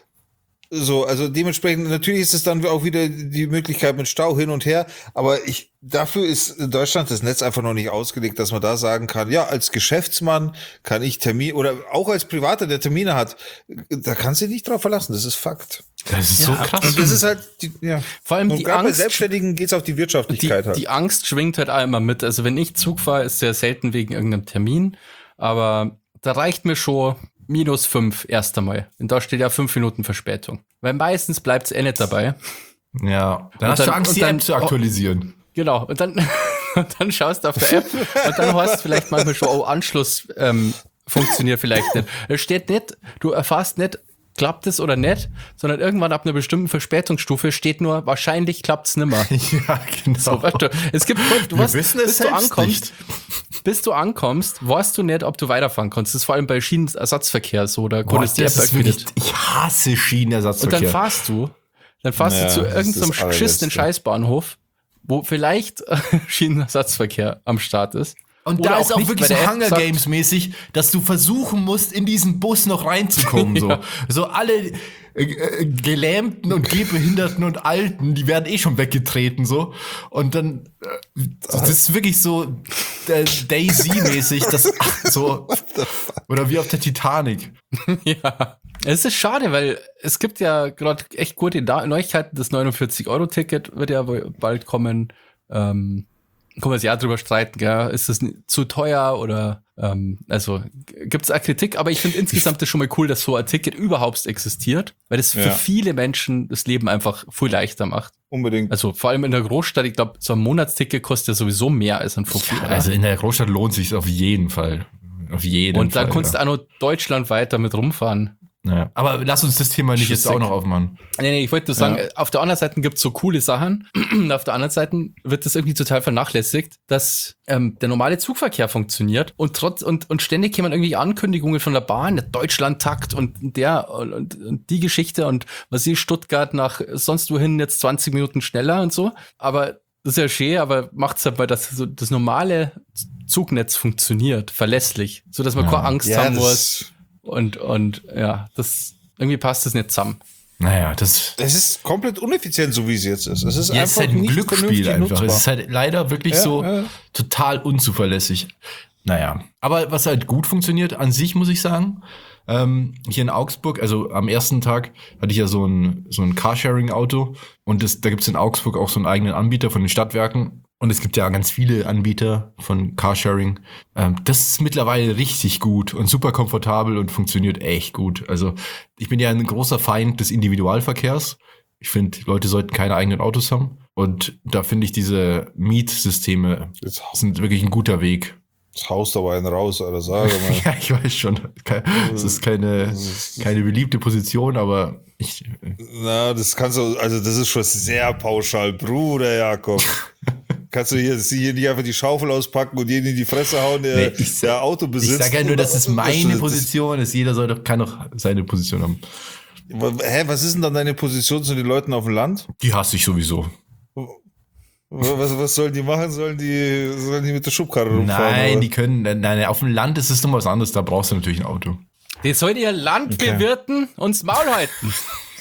Speaker 3: So, also dementsprechend, natürlich ist es dann auch wieder die Möglichkeit mit Stau hin und her, aber dafür ist in Deutschland das Netz einfach noch nicht ausgelegt, dass man da sagen kann, ja, als Geschäftsmann kann ich Termin, oder auch als Privater, der Termine hat, da kannst du dich nicht drauf verlassen, das ist Fakt.
Speaker 1: Das ist so krass.
Speaker 3: Und das ist halt,
Speaker 2: Vor allem
Speaker 3: und
Speaker 2: die
Speaker 3: gerade bei
Speaker 2: Angst,
Speaker 3: Selbstständigen geht's auf die Wirtschaftlichkeit halt.
Speaker 2: die Angst schwingt halt auch immer mit. Also wenn ich Zug fahre, ist sehr selten wegen irgendeinem Termin, aber da reicht mir schon -5 erst einmal. Und da steht ja 5 Minuten Verspätung. Weil meistens bleibt's nicht dabei.
Speaker 1: Ja, dann hast du Angst, die App zu aktualisieren.
Speaker 2: Genau, und dann schaust du auf der App und dann hast du vielleicht manchmal schon, Anschluss funktioniert vielleicht nicht. Es steht nicht, du erfährst nicht, klappt es oder nicht, sondern irgendwann ab einer bestimmten Verspätungsstufe steht nur, wahrscheinlich klappt's nimmer.
Speaker 1: Ja, genau.
Speaker 2: So, weißt du, es gibt, du
Speaker 1: Wir
Speaker 2: weißt,
Speaker 1: wissen es selbst nicht.
Speaker 2: bis du ankommst, weißt du nicht, ob du weiterfahren kannst. Das ist vor allem bei Schienenersatzverkehr so, da konntest du die App irgendwie nicht.
Speaker 1: Ich hasse
Speaker 2: Und
Speaker 1: Schienenersatzverkehr.
Speaker 2: dann fahrst du zu
Speaker 3: das
Speaker 2: irgendeinem
Speaker 3: ist das
Speaker 2: beschissenen Scheißbahnhof, wo vielleicht Schienenersatzverkehr am Start ist.
Speaker 1: Und
Speaker 2: Oder
Speaker 1: da ist auch
Speaker 2: nicht,
Speaker 1: wirklich
Speaker 2: weil
Speaker 1: so
Speaker 2: der App
Speaker 1: Hunger
Speaker 2: sagt-
Speaker 1: Games mäßig, dass du versuchen musst, in diesen Bus noch reinzukommen.
Speaker 2: Ja.
Speaker 1: So alle Gelähmten und Gehbehinderten und Alten, die werden eh schon weggetreten so. Und dann das ist wirklich so Daisy-mäßig, das so oder wie auf der Titanic.
Speaker 2: Ja, es ist schade, weil es gibt ja gerade echt gute Neuigkeiten. Das 49-Euro-Ticket wird ja wohl bald kommen. Können wir uns ja drüber streiten, gell? Ist das zu teuer oder also gibt's auch Kritik, aber ich finde insgesamt das schon mal cool, dass so ein Ticket überhaupt existiert, weil das für viele Menschen das Leben einfach viel leichter macht.
Speaker 3: Unbedingt.
Speaker 2: Also vor allem in der Großstadt, ich glaube, so ein Monatsticket kostet ja sowieso mehr als ein Fuffi.
Speaker 1: Also in der Großstadt lohnt sich auf jeden Fall. Auf jeden Fall.
Speaker 2: Und dann kannst du auch noch deutschlandweit damit rumfahren.
Speaker 1: Ja. Aber lass uns das Thema nicht jetzt auch noch aufmachen.
Speaker 2: Nee, ich wollte nur sagen, auf der anderen Seite gibt's so coole Sachen. Auf der anderen Seite wird das irgendwie total vernachlässigt, dass der normale Zugverkehr funktioniert und ständig kommen irgendwie Ankündigungen von der Bahn, der Deutschlandtakt und die Geschichte und was ist Stuttgart nach sonst wohin jetzt 20 Minuten schneller und so. Aber das ist ja schön, aber macht's halt mal, dass so das normale Zugnetz funktioniert, verlässlich, so dass man keine Angst haben muss. Und ja, das irgendwie passt das nicht zusammen.
Speaker 1: Naja, das
Speaker 3: ist komplett uneffizient, so wie es jetzt ist. Es ist
Speaker 1: ja, es ist
Speaker 3: einfach
Speaker 1: halt ein
Speaker 3: nicht
Speaker 1: Glücksspiel
Speaker 3: vernünftig
Speaker 1: einfach.
Speaker 3: nutzbar.
Speaker 1: Es ist halt leider wirklich total unzuverlässig. Naja, aber was halt gut funktioniert an sich, muss ich sagen, hier in Augsburg, also am ersten Tag hatte ich ja so ein Carsharing-Auto und da gibt's in Augsburg auch so einen eigenen Anbieter von den Stadtwerken. Und es gibt ja ganz viele Anbieter von Carsharing. Das ist mittlerweile richtig gut und super komfortabel und funktioniert echt gut. Also ich bin ja ein großer Feind des Individualverkehrs. Ich finde, Leute sollten keine eigenen Autos haben. Und da finde ich diese Mietsysteme sind wirklich ein guter Weg.
Speaker 3: Das haust aber einen raus, Alter, sage mal.
Speaker 1: Ja, ich weiß schon. Es ist keine beliebte Position, aber
Speaker 3: Na, das kannst du, also das ist schon sehr pauschal, Bruder Jakob. Kannst du hier nicht einfach die Schaufel auspacken und jeden in die Fresse hauen, der Auto besitzt?
Speaker 1: Ich sage ja nur, das ist meine Position, kann doch seine Position haben.
Speaker 3: Hä, was ist denn dann deine Position zu den Leuten auf dem Land?
Speaker 1: Die hasse ich sowieso.
Speaker 3: Was sollen die machen? Sollen die mit der Schubkarre rumfahren?
Speaker 1: Nein,
Speaker 3: oder?
Speaker 1: die können, nein, auf dem Land ist es noch was anderes, da brauchst du natürlich ein Auto.
Speaker 2: Die sollen ihr Land bewirten und das Maul halten.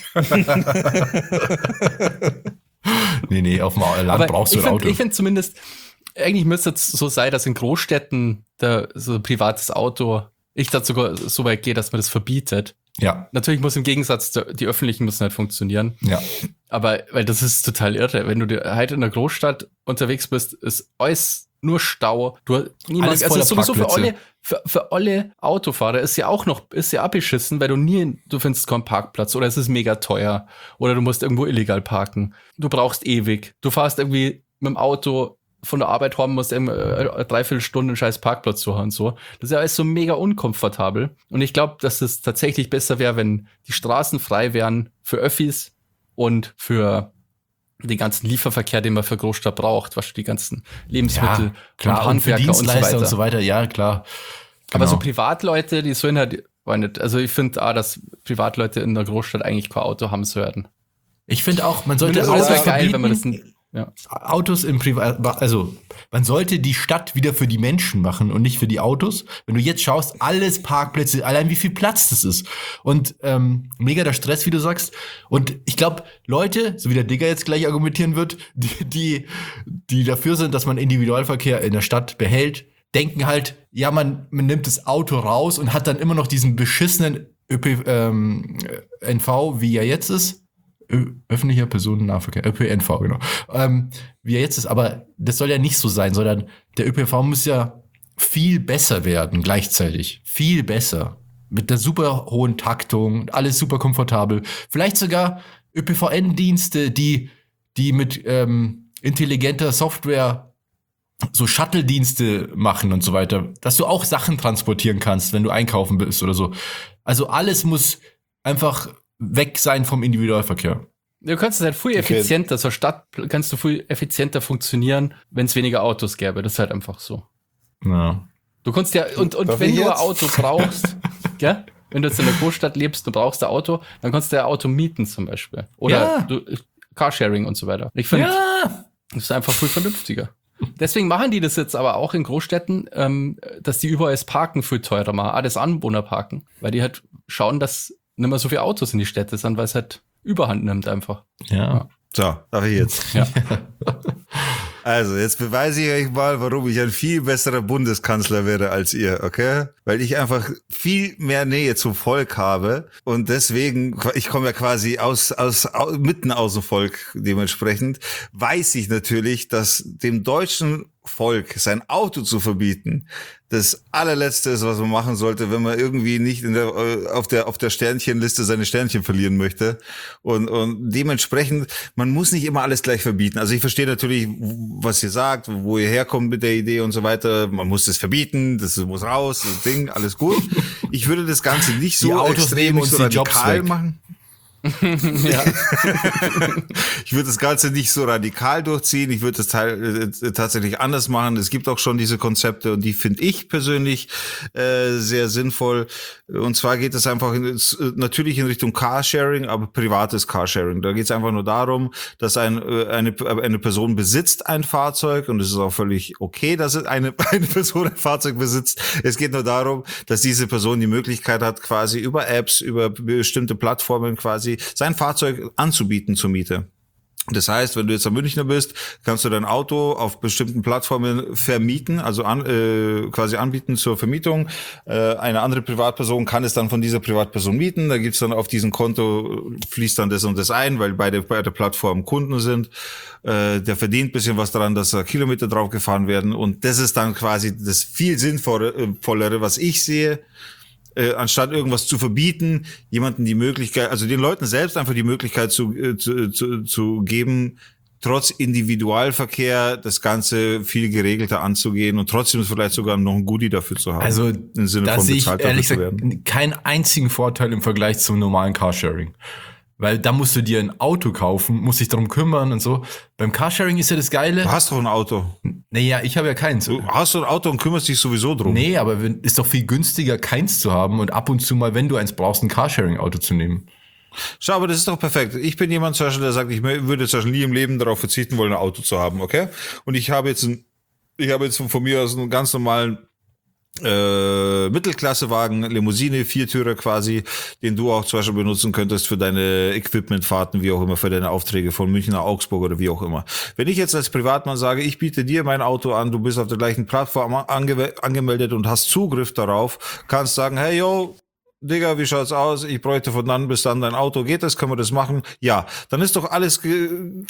Speaker 1: Nee, auf dem Land
Speaker 2: Aber
Speaker 1: brauchst du ein Auto.
Speaker 2: Ich finde zumindest, eigentlich müsste es so sein, dass in Großstädten so ein privates Auto, ich da sogar so weit gehe, dass man das verbietet.
Speaker 1: Ja.
Speaker 2: Natürlich muss im Gegensatz, die öffentlichen müssen halt funktionieren.
Speaker 1: Ja.
Speaker 2: Aber, weil das ist total irre. Wenn du halt in der Großstadt unterwegs bist, ist alles nur Stau.
Speaker 1: Alles voller
Speaker 2: sowieso
Speaker 1: Parkplätze.
Speaker 2: für alle Autofahrer ist ja auch beschissen, weil du findest keinen Parkplatz oder es ist mega teuer oder du musst irgendwo illegal parken. Du brauchst ewig. Du fährst irgendwie mit dem Auto von der Arbeit heim, musst eine Dreiviertelstunde einen scheiß Parkplatz suchen und so. Das ist ja alles so mega unkomfortabel. Und ich glaube, dass es tatsächlich besser wäre, wenn die Straßen frei wären für Öffis und für den ganzen Lieferverkehr, den man für Großstadt braucht, was die ganzen Lebensmittel,
Speaker 1: klar,
Speaker 2: und Handwerker
Speaker 1: und für Dienstleister und so weiter, ja, klar.
Speaker 2: Aber so
Speaker 1: Genau.
Speaker 2: Privatleute, die sollen halt, also ich finde dass Privatleute in der Großstadt eigentlich kein Auto haben sollten.
Speaker 1: Ich finde auch, man sollte
Speaker 2: Das
Speaker 1: Autos
Speaker 2: wäre geil,
Speaker 1: verbieten.
Speaker 2: wenn man das ja.
Speaker 1: Autos im Privat, also man sollte die Stadt wieder für die Menschen machen und nicht für die Autos. Wenn du jetzt schaust, alles Parkplätze, allein wie viel Platz das ist. Und mega der Stress, wie du sagst. Und ich glaube, Leute, so wie der Digger jetzt gleich argumentieren wird, die dafür sind, dass man Individualverkehr in der Stadt behält, denken halt, ja, man nimmt das Auto raus und hat dann immer noch diesen beschissenen NV, wie er jetzt ist. Öffentlicher Personennahverkehr, ÖPNV, genau. Wie er jetzt ist, aber das soll ja nicht so sein, sondern der ÖPNV muss ja viel besser werden gleichzeitig. Viel besser. Mit der super hohen Taktung, alles super komfortabel. Vielleicht sogar ÖPVN-Dienste, die mit intelligenter Software so Shuttle-Dienste machen und so weiter, dass du auch Sachen transportieren kannst, wenn du einkaufen bist oder so. Also alles muss einfach weg sein vom Individualverkehr.
Speaker 2: Du kannst es halt viel effizienter, so Stadt kannst du viel effizienter funktionieren, wenn es weniger Autos gäbe. Das ist halt einfach so.
Speaker 1: Ja.
Speaker 2: Du kannst ja, und wenn du ein Auto brauchst, gell? Wenn du jetzt in der Großstadt lebst, du brauchst ein Auto, dann kannst du ein Auto mieten zum Beispiel. Oder Carsharing und so weiter. Ich finde, das ist einfach viel vernünftiger. Deswegen machen die das jetzt aber auch in Großstädten, dass die überall das Parken viel teurer machen, das Anwohnerparken. Weil die halt schauen, dass nicht mehr so viele Autos in die Städte sind, weil es halt Überhand nimmt einfach.
Speaker 1: Ja.
Speaker 3: So, darf ich jetzt?
Speaker 2: Ja.
Speaker 3: Also, jetzt beweise ich euch mal, warum ich ein viel besserer Bundeskanzler wäre als ihr, okay? Weil ich einfach viel mehr Nähe zum Volk habe und deswegen, ich komme ja quasi mitten aus dem Volk, dementsprechend weiß ich natürlich, dass dem deutschen Volk sein Auto zu verbieten das allerletzte ist, was man machen sollte, wenn man irgendwie nicht auf der Sternchenliste seine Sternchen verlieren möchte. Und dementsprechend, man muss nicht immer alles gleich verbieten. Also ich verstehe natürlich, was ihr sagt, wo ihr herkommt mit der Idee und so weiter. Man muss das verbieten, das muss raus, das Ding, alles gut. Ich würde das Ganze nicht so extrem, nicht so radikal machen.
Speaker 2: Ja.
Speaker 3: Ich würde das Ganze nicht so radikal durchziehen. Ich würde das tatsächlich anders machen. Es gibt auch schon diese Konzepte und die finde ich persönlich sehr sinnvoll. Und zwar geht es einfach natürlich in Richtung Carsharing, aber privates Carsharing. Da geht es einfach nur darum, dass eine Person besitzt ein Fahrzeug und es ist auch völlig okay, dass eine Person ein Fahrzeug besitzt. Es geht nur darum, dass diese Person die Möglichkeit hat, quasi über Apps, über bestimmte Plattformen quasi sein Fahrzeug anzubieten zur Miete. Das heißt, wenn du jetzt am Münchner bist, kannst du dein Auto auf bestimmten Plattformen vermieten, also quasi anbieten zur Vermietung. Eine andere Privatperson kann es dann von dieser Privatperson mieten. Da gibt's dann auf diesem Konto, fließt dann das und das ein, weil beide Plattformen Kunden sind. Der verdient ein bisschen was daran, dass da Kilometer drauf gefahren werden. Und das ist dann quasi das viel sinnvollere, was ich sehe. Anstatt irgendwas zu verbieten, jemanden die Möglichkeit, also den Leuten selbst einfach die Möglichkeit zu geben, trotz Individualverkehr das Ganze viel geregelter anzugehen und trotzdem vielleicht sogar noch ein Goodie dafür zu haben.
Speaker 1: Also
Speaker 3: im Sinne
Speaker 1: da
Speaker 3: von
Speaker 1: sehe ich
Speaker 3: bezahlt
Speaker 1: ehrlich
Speaker 3: dafür zu
Speaker 1: gesagt
Speaker 3: werden.
Speaker 1: keinen einzigen Vorteil im Vergleich zum normalen Carsharing. Weil da musst du dir ein Auto kaufen, musst dich darum kümmern und so. Beim Carsharing ist ja das Geile.
Speaker 3: Du hast doch ein Auto.
Speaker 1: Naja, ich habe ja keins.
Speaker 3: Du hast doch ein Auto und kümmerst dich sowieso drum.
Speaker 1: Nee, aber ist doch viel günstiger, keins zu haben und ab und zu mal, wenn du eins brauchst, ein Carsharing-Auto zu nehmen.
Speaker 3: Schau, aber das ist doch perfekt. Ich bin jemand zum Beispiel, der sagt, ich würde zum Beispiel nie im Leben darauf verzichten wollen, ein Auto zu haben, okay? Und ich habe jetzt von mir aus einen ganz normalen Mittelklassewagen, Limousine, Viertürer quasi, den du auch zum Beispiel benutzen könntest für deine Equipmentfahrten, wie auch immer, für deine Aufträge von München nach Augsburg oder wie auch immer. Wenn ich jetzt als Privatmann sage, ich biete dir mein Auto an, du bist auf der gleichen Plattform angemeldet und hast Zugriff darauf, kannst sagen, hey, yo, Digga, wie schaut's aus? Ich bräuchte von dann bis dann dein Auto. Geht das? Können wir das machen? Ja, dann ist doch alles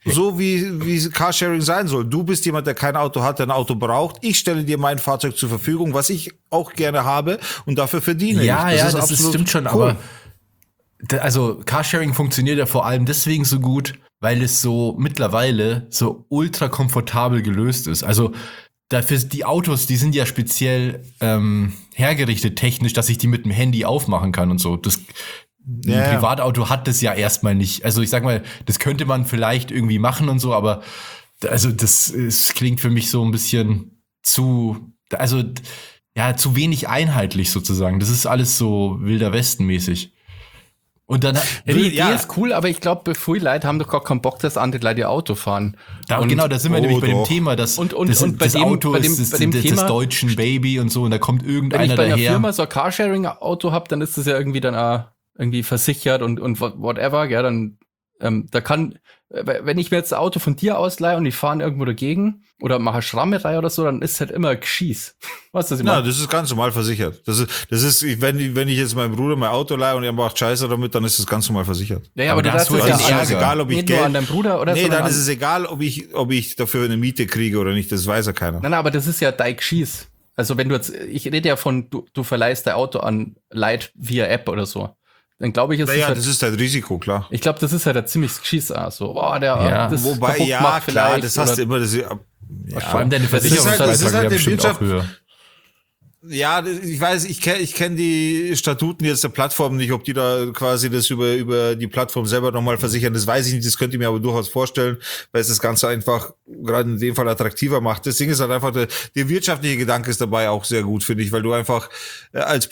Speaker 3: so wie Carsharing sein soll. Du bist jemand, der kein Auto hat, der ein Auto braucht. Ich stelle dir mein Fahrzeug zur Verfügung, was ich auch gerne habe und dafür verdiene ich.
Speaker 1: Das stimmt schon, cool. Aber also Carsharing funktioniert ja vor allem deswegen so gut, weil es so mittlerweile so ultra komfortabel gelöst ist. Also dafür die Autos, die sind ja speziell hergerichtet technisch, dass ich die mit dem Handy aufmachen kann und so. Ein Privatauto hat das ja erstmal nicht. Also ich sag mal, das könnte man vielleicht irgendwie machen und so, aber also es klingt für mich so ein bisschen zu wenig einheitlich sozusagen. Das ist alles so Wilder Westen-mäßig. Und dann
Speaker 2: die Idee ist cool, aber ich glaube, viele Leute haben doch gar keinen Bock, dass andere Leute ihr Auto fahren.
Speaker 1: Da sind wir nämlich bei dem Thema, dass das Auto ist das deutschen Baby und so und da kommt irgendeiner daher.
Speaker 2: Wenn ich bei einer Firma so ein Carsharing-Auto habe, dann ist das ja irgendwie dann auch irgendwie versichert und whatever, ja, dann da kann, wenn ich mir jetzt ein Auto von dir ausleihe und ich fahre irgendwo dagegen oder mache eine Schrammerei oder so, dann ist es halt immer ein Geschieß. Was ist das immer?
Speaker 3: Ja, das ist ganz normal versichert. Das ist, wenn ich jetzt meinem Bruder mein Auto leihe und er macht Scheiße damit, dann ist das ganz normal versichert.
Speaker 2: Ja, aber das ist
Speaker 3: ja egal, ob ich Geld,
Speaker 2: nur an deinem Bruder oder so.
Speaker 3: Nee, dann ist es egal, ob ich dafür eine Miete kriege oder nicht, das weiß ja keiner.
Speaker 2: Nein, aber das ist ja dein Geschieß. Also wenn ich rede ja von, du verleihst dein Auto an Leute via App oder so. Dann glaube ich,
Speaker 3: das ist halt Risiko, klar.
Speaker 2: Ich glaube, das ist halt ein ziemliches Geschiss. So, das
Speaker 3: wobei, ja, klar, das hast du immer.
Speaker 1: Vor allem deine Versicherungsleistung wäre bestimmt auch höher.
Speaker 3: Ja, ich weiß, ich kenn die Statuten jetzt der Plattform nicht, ob die da quasi das über die Plattform selber nochmal versichern, das weiß ich nicht, das könnt ihr mir aber durchaus vorstellen, weil es das Ganze einfach gerade in dem Fall attraktiver macht. Das Ding ist halt einfach, der wirtschaftliche Gedanke ist dabei auch sehr gut, finde ich, weil du einfach als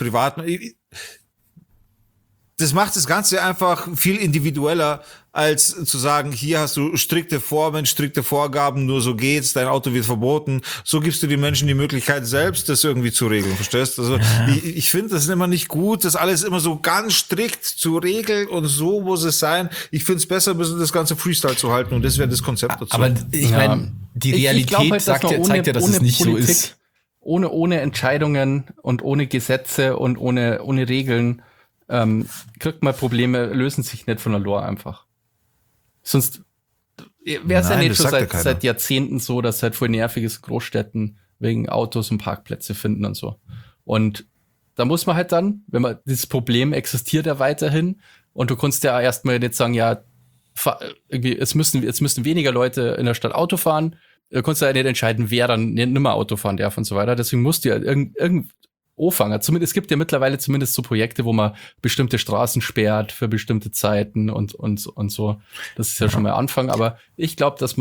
Speaker 3: das macht das Ganze einfach viel individueller, als zu sagen, hier hast du strikte Formen, strikte Vorgaben, nur so geht's, dein Auto wird verboten. So gibst du den Menschen die Möglichkeit, selbst das irgendwie zu regeln, verstehst? Also ich finde das immer nicht gut, das alles immer so ganz strikt zu regeln und so muss es sein. Ich finde es besser, ein bisschen das ganze Freestyle zu halten und das wäre das Konzept dazu.
Speaker 1: Aber ich meine, die Realität halt, zeigt ja, dass es nicht Politik, so ist.
Speaker 2: Ohne Entscheidungen und ohne Gesetze und ohne Regeln kriegt man Probleme, lösen sich nicht von der Lore einfach. Sonst wäre es ja nicht schon seit Jahrzehnten so, dass halt voll nervig ist, Großstädten wegen Autos und Parkplätze finden und so. Und da muss man halt dann, wenn man, dieses Problem existiert ja weiterhin und du kannst ja erstmal nicht sagen, ja, irgendwie, jetzt müssen weniger Leute in der Stadt Auto fahren, du kannst ja nicht entscheiden, wer dann nicht mehr Auto fahren darf und so weiter. Deswegen musst du ja anfangen. Zumindest, es gibt ja mittlerweile zumindest so Projekte, wo man bestimmte Straßen sperrt für bestimmte Zeiten und so. Das ist ja schon mal Anfang. Aber ich glaube, dass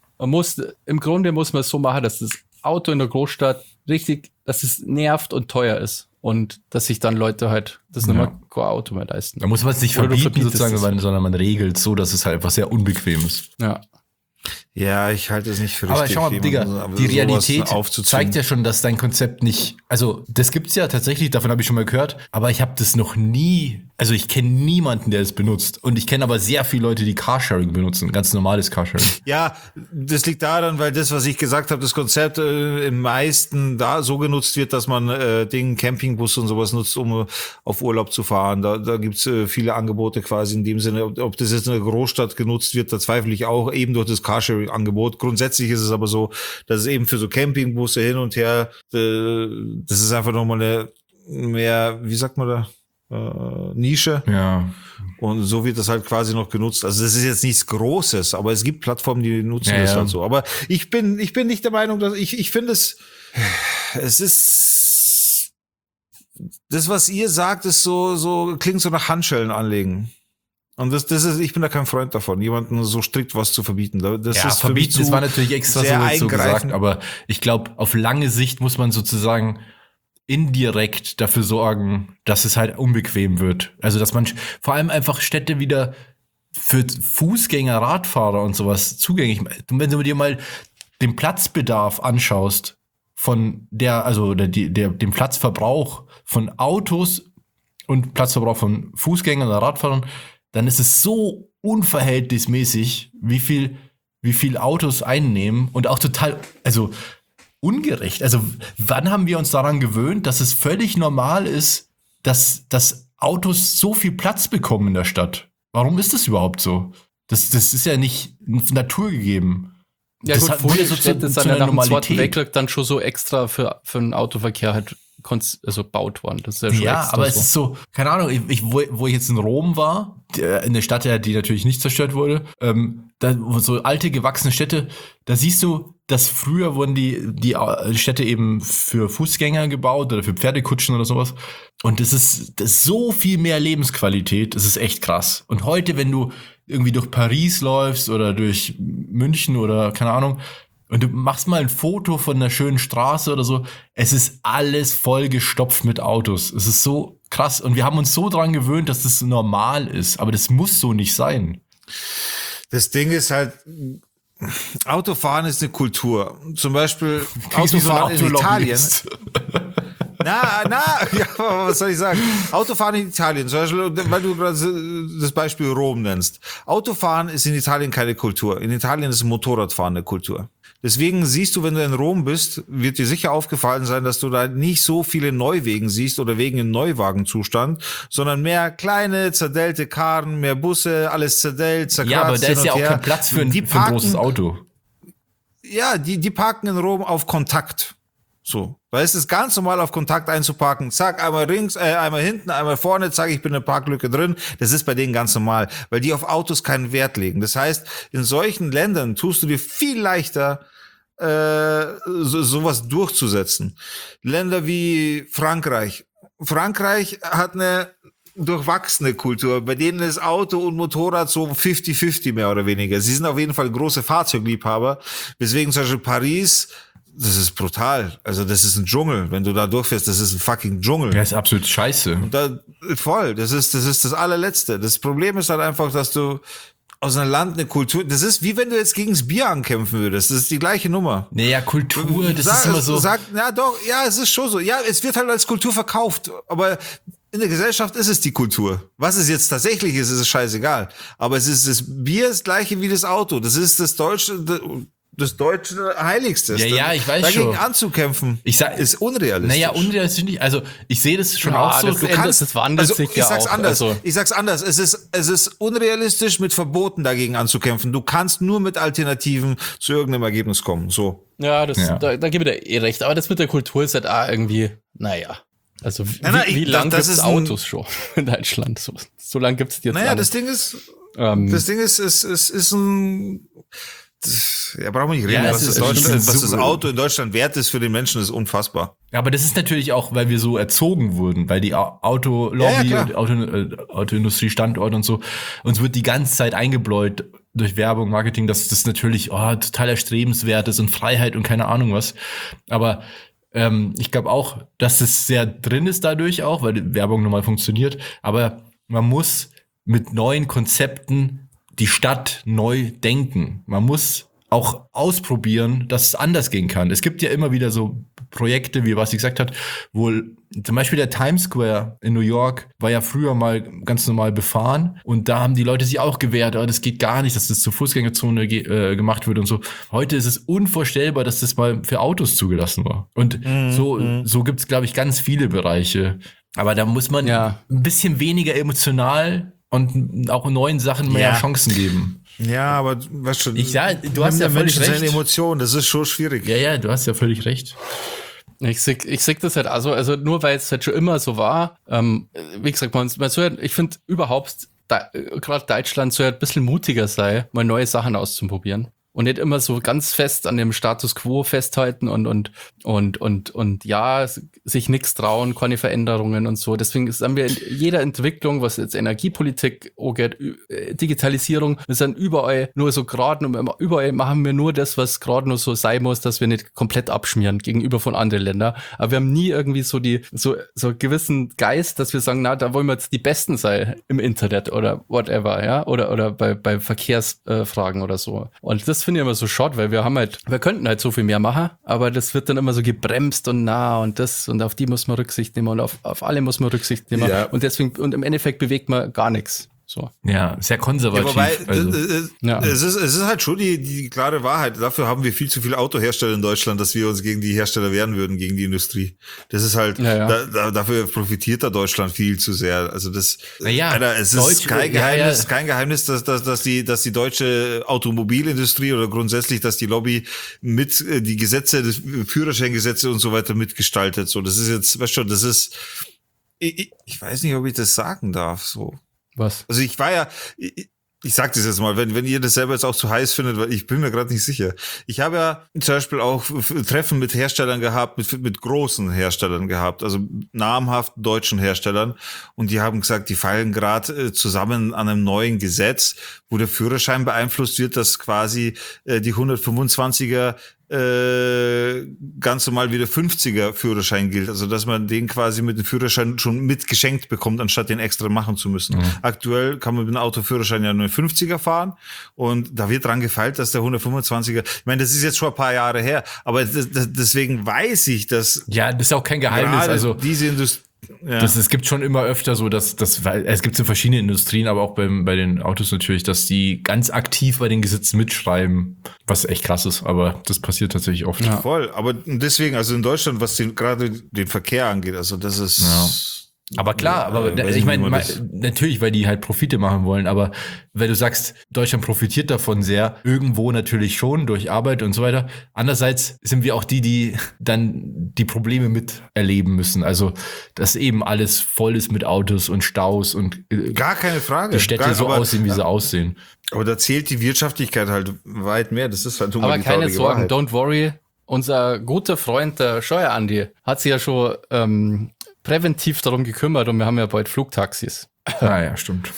Speaker 2: im Grunde muss man es so machen, dass das Auto in der Großstadt dass es nervt und teuer ist. Und dass sich dann Leute halt das nicht mehr kein Auto mehr leisten.
Speaker 1: Da muss man es nicht verbieten sozusagen, sondern man regelt so, dass es halt einfach sehr unbequem ist.
Speaker 2: Ja.
Speaker 3: Ja, ich halte es nicht für richtig.
Speaker 1: Aber schau mal, Digga, die Realität zeigt ja schon, dass dein Konzept nicht, also das gibt's ja tatsächlich, davon habe ich schon mal gehört, aber ich habe das noch nie, also ich kenne niemanden, der das benutzt und ich kenne aber sehr viele Leute, die Carsharing benutzen, ganz normales Carsharing.
Speaker 3: Ja, das liegt daran, weil das, was ich gesagt habe, das Konzept im meisten da so genutzt wird, dass man Campingbus und sowas nutzt, um auf Urlaub zu fahren. Da gibt's viele Angebote quasi in dem Sinne, ob das jetzt in der Großstadt genutzt wird, da zweifle ich auch, eben durch das Carsharing-Angebot. Grundsätzlich ist es aber so, dass es eben für so Campingbusse hin und her, das ist einfach nochmal eine mehr, wie sagt man da, Nische.
Speaker 1: Ja.
Speaker 3: Und so wird das halt quasi noch genutzt. Also das ist jetzt nichts Großes, aber es gibt Plattformen, die nutzen das halt so. Aber ich bin nicht der Meinung, dass ich finde es ist das, was ihr sagt, ist so klingt so nach Handschellen anlegen. Und das ist, ich bin da kein Freund davon, jemanden so strikt was zu verbieten. Das ist
Speaker 1: verbieten, das war natürlich extra so gesagt, aber ich glaube, auf lange Sicht muss man sozusagen indirekt dafür sorgen, dass es halt unbequem wird. Also, dass man vor allem einfach Städte wieder für Fußgänger, Radfahrer und sowas zugänglich, wenn du dir mal den Platzbedarf anschaust von dem Platzverbrauch von Autos und Platzverbrauch von Fußgängern oder Radfahrern, dann ist es so unverhältnismäßig, wie viel Autos einnehmen und auch total, also ungerecht. Also wann haben wir uns daran gewöhnt, dass es völlig normal ist, dass Autos so viel Platz bekommen in der Stadt? Warum ist das überhaupt so? Das ist ja nicht naturgegeben.
Speaker 2: Ja
Speaker 1: das
Speaker 2: gut,
Speaker 1: wurde
Speaker 2: viele Städte sind ja nach dem Zweiten Weltkrieg dann schon so extra für den Autoverkehr halt gebaut worden. Das ist ja schon extra
Speaker 1: aber
Speaker 2: so.
Speaker 1: Es ist so, keine Ahnung, wo ich jetzt in Rom war, in der Stadt, die natürlich nicht zerstört wurde, da so alte, gewachsene Städte, da siehst du, dass früher wurden die Städte eben für Fußgänger gebaut oder für Pferdekutschen oder sowas. Und das ist so viel mehr Lebensqualität, das ist echt krass. Und heute, wenn du irgendwie durch Paris läufst oder durch München oder keine Ahnung, und du machst mal ein Foto von einer schönen Straße oder so, es ist alles voll gestopft mit Autos. Es ist so krass. Und wir haben uns so dran gewöhnt, dass das normal ist. Aber das muss so nicht sein.
Speaker 3: Das Ding ist halt, Autofahren ist eine Kultur. Zum Beispiel
Speaker 1: Autofahren
Speaker 3: in Italien. Ja, was soll ich sagen? Autofahren in Italien, zum Beispiel, weil du gerade das Beispiel Rom nennst. Autofahren ist in Italien keine Kultur. In Italien ist Motorradfahren eine Kultur. Deswegen siehst du, wenn du in Rom bist, wird dir sicher aufgefallen sein, dass du da nicht so viele Neuwegen siehst oder Wegen im Neuwagenzustand, sondern mehr kleine, zerdellte Karren, mehr Busse, alles zerdellt, zerkratzt.
Speaker 1: Ja, aber da ist ja auch kein Platz für ein großes Auto.
Speaker 3: Ja, die parken in Rom auf Kontakt. So, da ist es ganz normal, auf Kontakt einzuparken. Zack, einmal einmal hinten, einmal vorne, zack, ich bin in der Parklücke drin. Das ist bei denen ganz normal, weil die auf Autos keinen Wert legen. Das heißt, in solchen Ländern tust du dir viel leichter, sowas durchzusetzen. Länder wie Frankreich. Frankreich hat eine durchwachsene Kultur. Bei denen ist Auto und Motorrad so 50-50 mehr oder weniger. Sie sind auf jeden Fall große Fahrzeugliebhaber. Deswegen zum Beispiel Paris, das ist brutal. Also das ist ein Dschungel. Wenn du da durchfährst, das ist ein fucking Dschungel.
Speaker 1: Ja, ist absolut scheiße.
Speaker 3: Und voll. Das ist das allerletzte. Das Problem ist halt einfach, dass du aus einem Land eine Kultur, das ist wie wenn du jetzt gegen das Bier ankämpfen würdest. Das ist die gleiche Nummer.
Speaker 1: Naja, Kultur, das ist immer so.
Speaker 3: Es ist schon so. Ja, es wird halt als Kultur verkauft. Aber in der Gesellschaft ist es die Kultur. Was es jetzt tatsächlich ist es scheißegal. Aber es ist das Bier das gleiche wie das Auto. Das ist das deutsche Heiligste.
Speaker 1: Ja, ich weiß
Speaker 3: dagegen
Speaker 1: schon.
Speaker 3: Dagegen anzukämpfen, ist unrealistisch.
Speaker 1: Naja, unrealistisch nicht. Also, ich sehe das schon auch so.
Speaker 2: Das wandelt sich ja auch.
Speaker 3: Ich sag's anders. Es ist unrealistisch, mit Verboten dagegen anzukämpfen. Du kannst nur mit Alternativen zu irgendeinem Ergebnis kommen. So.
Speaker 2: Ja, da gebe ich dir recht. Aber das mit der Kultur ist halt auch irgendwie, naja. Also, wie lange gibt es Autos schon in Deutschland? So lange gibt es jetzt.
Speaker 3: Naja, das Ding ist, es ist ein, ja, brauchen wir nicht reden, was das Auto in Deutschland wert ist für den Menschen, ist unfassbar.
Speaker 1: Aber das ist natürlich auch, weil wir so erzogen wurden, weil die Autolobby und Autoindustriestandort und so, uns wird die ganze Zeit eingebläut durch Werbung, Marketing, dass das natürlich total erstrebenswert ist und Freiheit und keine Ahnung was. Aber ich glaube auch, dass es sehr drin ist dadurch auch, weil die Werbung normal funktioniert. Aber man muss mit neuen Konzepten die Stadt neu denken. Man muss auch ausprobieren, dass es anders gehen kann. Es gibt ja immer wieder so Projekte, wie was ich gesagt hat, wo zum Beispiel der Times Square in New York war ja früher mal ganz normal befahren und da haben die Leute sich auch gewehrt, das geht gar nicht, dass das zur Fußgängerzone gemacht wird und so. Heute ist es unvorstellbar, dass das mal für Autos zugelassen war. Und so gibt es, glaube ich, ganz viele Bereiche. Aber da muss man ein bisschen weniger emotional und auch neuen Sachen mehr Chancen geben.
Speaker 3: Ja, aber weißt du,
Speaker 1: du hast ja völlig recht.
Speaker 3: Seine Emotionen, das ist schon schwierig.
Speaker 1: Ja, du hast ja völlig recht.
Speaker 2: Ich sehe das halt also nur weil es halt schon immer so war, wie gesagt, man soll, ich finde überhaupt, gerade Deutschland soll ein bisschen mutiger sein, mal neue Sachen auszuprobieren. Und nicht immer so ganz fest an dem Status quo festhalten und sich nichts trauen, keine Veränderungen und so. Deswegen haben wir in jeder Entwicklung, was jetzt Energiepolitik angeht, Digitalisierung, wir sind überall nur so gerade, überall machen wir nur das, was gerade nur so sein muss, dass wir nicht komplett abschmieren gegenüber von anderen Ländern. Aber wir haben nie irgendwie so einen gewissen Geist, dass wir sagen, na, da wollen wir jetzt die Besten sein im Internet oder whatever, ja, oder bei Verkehrsfragen oder so. Und das finde ich immer so short, weil wir könnten halt so viel mehr machen, aber das wird dann immer so gebremst und das und auf die muss man Rücksicht nehmen und auf alle muss man Rücksicht nehmen und deswegen, und im Endeffekt bewegt man gar nichts. So.
Speaker 1: Ja, sehr konservativ.
Speaker 3: Es ist halt schon die klare Wahrheit. Dafür haben wir viel zu viele Autohersteller in Deutschland, dass wir uns gegen die Hersteller wehren würden, gegen die Industrie. Das ist halt, dafür profitiert da Deutschland viel zu sehr. Also es ist kein Geheimnis, dass die deutsche Automobilindustrie oder grundsätzlich, dass die Lobby mit die Gesetze, das Führerscheingesetze und so weiter mitgestaltet. So, das ist jetzt, weißt du, das ist, ich weiß nicht, ob ich das sagen darf, so.
Speaker 2: Was?
Speaker 3: Also ich sag das jetzt mal, wenn ihr das selber jetzt auch zu heiß findet, weil ich bin mir gerade nicht sicher. Ich habe ja zum Beispiel auch Treffen mit Herstellern gehabt, mit großen Herstellern gehabt, also namhaften deutschen Herstellern, und die haben gesagt, die feilen gerade zusammen an einem neuen Gesetz, wo der Führerschein beeinflusst wird, dass quasi die 125er ganz normal wie der 50er Führerschein gilt. Also, dass man den quasi mit dem Führerschein schon mit geschenkt bekommt, anstatt den extra machen zu müssen. Mhm. Aktuell kann man mit dem Autoführerschein ja nur 50er fahren, und da wird dran gefeilt, dass der 125er, ich meine, das ist jetzt schon ein paar Jahre her, aber deswegen weiß ich, dass...
Speaker 1: Ja, das ist auch kein Geheimnis. Also
Speaker 3: diese Industrie... Ja.
Speaker 1: Es gibt schon immer öfter so, weil es gibt in verschiedenen Industrien, aber auch bei den Autos natürlich, dass die ganz aktiv bei den Gesetzen mitschreiben, was echt krass ist, aber das passiert tatsächlich oft.
Speaker 3: Ja. Voll, aber deswegen, also in Deutschland, was gerade den Verkehr angeht, also das ist... Ja.
Speaker 1: Aber klar, ich meine, natürlich, weil die halt Profite machen wollen, aber wenn du sagst, Deutschland profitiert davon sehr, irgendwo natürlich schon durch Arbeit und so weiter. Andererseits sind wir auch die dann die Probleme miterleben müssen. Also, dass eben alles voll ist mit Autos und Staus und
Speaker 3: gar keine Frage.
Speaker 1: Die Städte aussehen, wie sie aussehen.
Speaker 3: Aber da zählt die Wirtschaftlichkeit halt weit mehr. Das ist halt
Speaker 2: aber keine Sorgen, Wahrheit. Don't worry. Unser guter Freund, der Scheuer-Andi, hat sich ja schon präventiv darum gekümmert, und wir haben ja bald Flugtaxis.
Speaker 1: Ja, stimmt.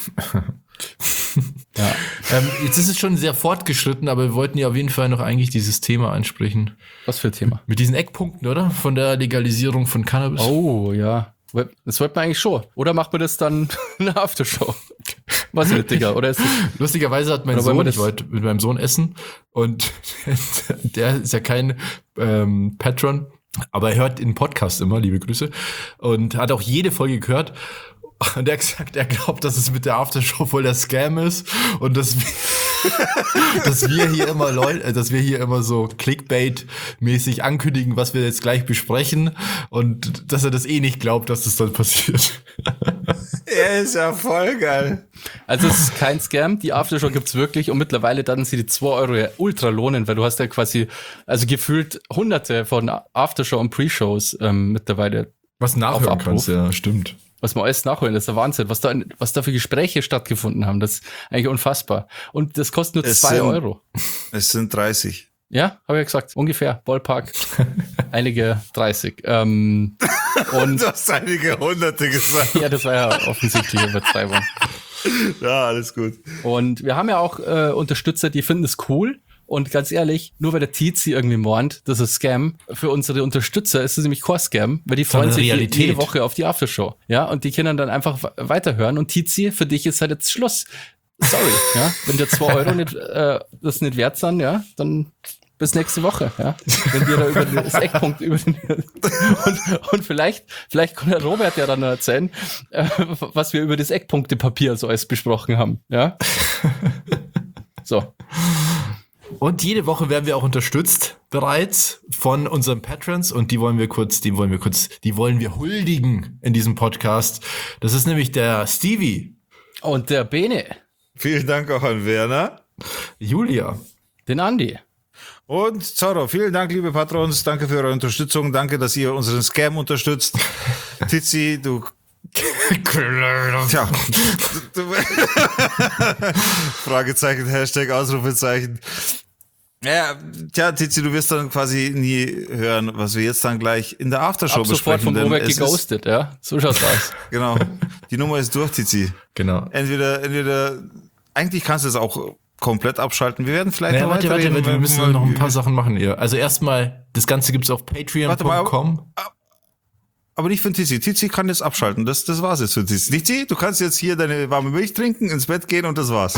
Speaker 1: Ja. Jetzt ist es schon sehr fortgeschritten, aber wir wollten ja auf jeden Fall noch eigentlich dieses Thema ansprechen.
Speaker 2: Was für ein Thema?
Speaker 1: Mit diesen Eckpunkten, oder? Von der Legalisierung von Cannabis.
Speaker 2: Oh, ja. Das wollten wir eigentlich schon. Oder macht man das dann eine Aftershow? Was mit, Digga? Oder ist das
Speaker 1: Lustigerweise hat mein Sohn, ich wollte mit meinem Sohn essen, und der ist ja kein Patron, aber er hört den Podcast immer, liebe Grüße, und hat auch jede Folge gehört. Und er hat gesagt, er glaubt, dass es mit der Aftershow voll der Scam ist, und dass wir hier immer so Clickbait-mäßig ankündigen, was wir jetzt gleich besprechen, und dass er das eh nicht glaubt, dass das dann passiert.
Speaker 3: Er ist ja voll geil.
Speaker 2: Also es ist kein Scam, die Aftershow gibt's wirklich, und mittlerweile dann sie die 2 Euro ja ultra lohnen, weil du hast ja quasi, also gefühlt hunderte von Aftershow und Pre-Shows mittlerweile.
Speaker 1: Was nachhören kannst, ja, stimmt.
Speaker 2: Was man alles nachholen, das ist der Wahnsinn. Was da für Gespräche stattgefunden haben, das ist eigentlich unfassbar. Und das kostet nur 2 Euro.
Speaker 3: Es sind 30.
Speaker 2: Ja, habe ich ja gesagt. Ungefähr. Ballpark. Einige 30. Und
Speaker 3: du hast einige Hunderte gesagt.
Speaker 2: Ja, das war ja offensichtlich Übertreibung.
Speaker 3: Ja, alles gut.
Speaker 2: Und wir haben ja auch Unterstützer, die finden es cool. Und ganz ehrlich, nur weil der Tizi irgendwie mornt, das ist Scam. Für unsere Unterstützer ist es nämlich kein Scam, weil die freuen sich jede Woche auf die Aftershow. Ja, und die können dann einfach weiterhören. Und Tizi, für dich ist halt jetzt Schluss. Sorry, ja. Wenn dir 2 Euro nicht, das nicht wert sind, ja, dann bis nächste Woche, ja. Wenn wir da über das Eckpunkt und vielleicht kann der Robert ja dann erzählen, was wir über das Eckpunktepapier so alles besprochen haben, ja. So.
Speaker 1: Und jede Woche werden wir auch unterstützt bereits von unseren Patrons, und die wollen wir huldigen in diesem Podcast. Das ist nämlich der Stevie.
Speaker 2: Und der Bene.
Speaker 3: Vielen Dank auch an Werner.
Speaker 1: Julia.
Speaker 2: Den Andi.
Speaker 3: Und Zorro. Vielen Dank, liebe Patrons. Danke für eure Unterstützung. Danke, dass ihr unseren Scam unterstützt. Tizi, du... Tja. Fragezeichen, Hashtag, Ausrufezeichen. Ja, tja, Tizi, du wirst dann quasi nie hören, was wir jetzt dann gleich in der Aftershow besprechen.
Speaker 2: Ab sofort vom Robert geghostet, ja? So schaut's aus.
Speaker 3: Genau. Die Nummer ist durch, Tizi.
Speaker 1: Genau.
Speaker 3: Entweder, eigentlich kannst du es auch komplett abschalten. Wir werden vielleicht noch
Speaker 1: warte, wir müssen noch ein paar Sachen machen hier. Also erstmal, das Ganze gibt's auf patreon.com.
Speaker 3: Aber nicht für Tizi. Tizi kann jetzt abschalten. Das war's jetzt für Tizi. Tizi, du kannst jetzt hier deine warme Milch trinken, ins Bett gehen, und das war's.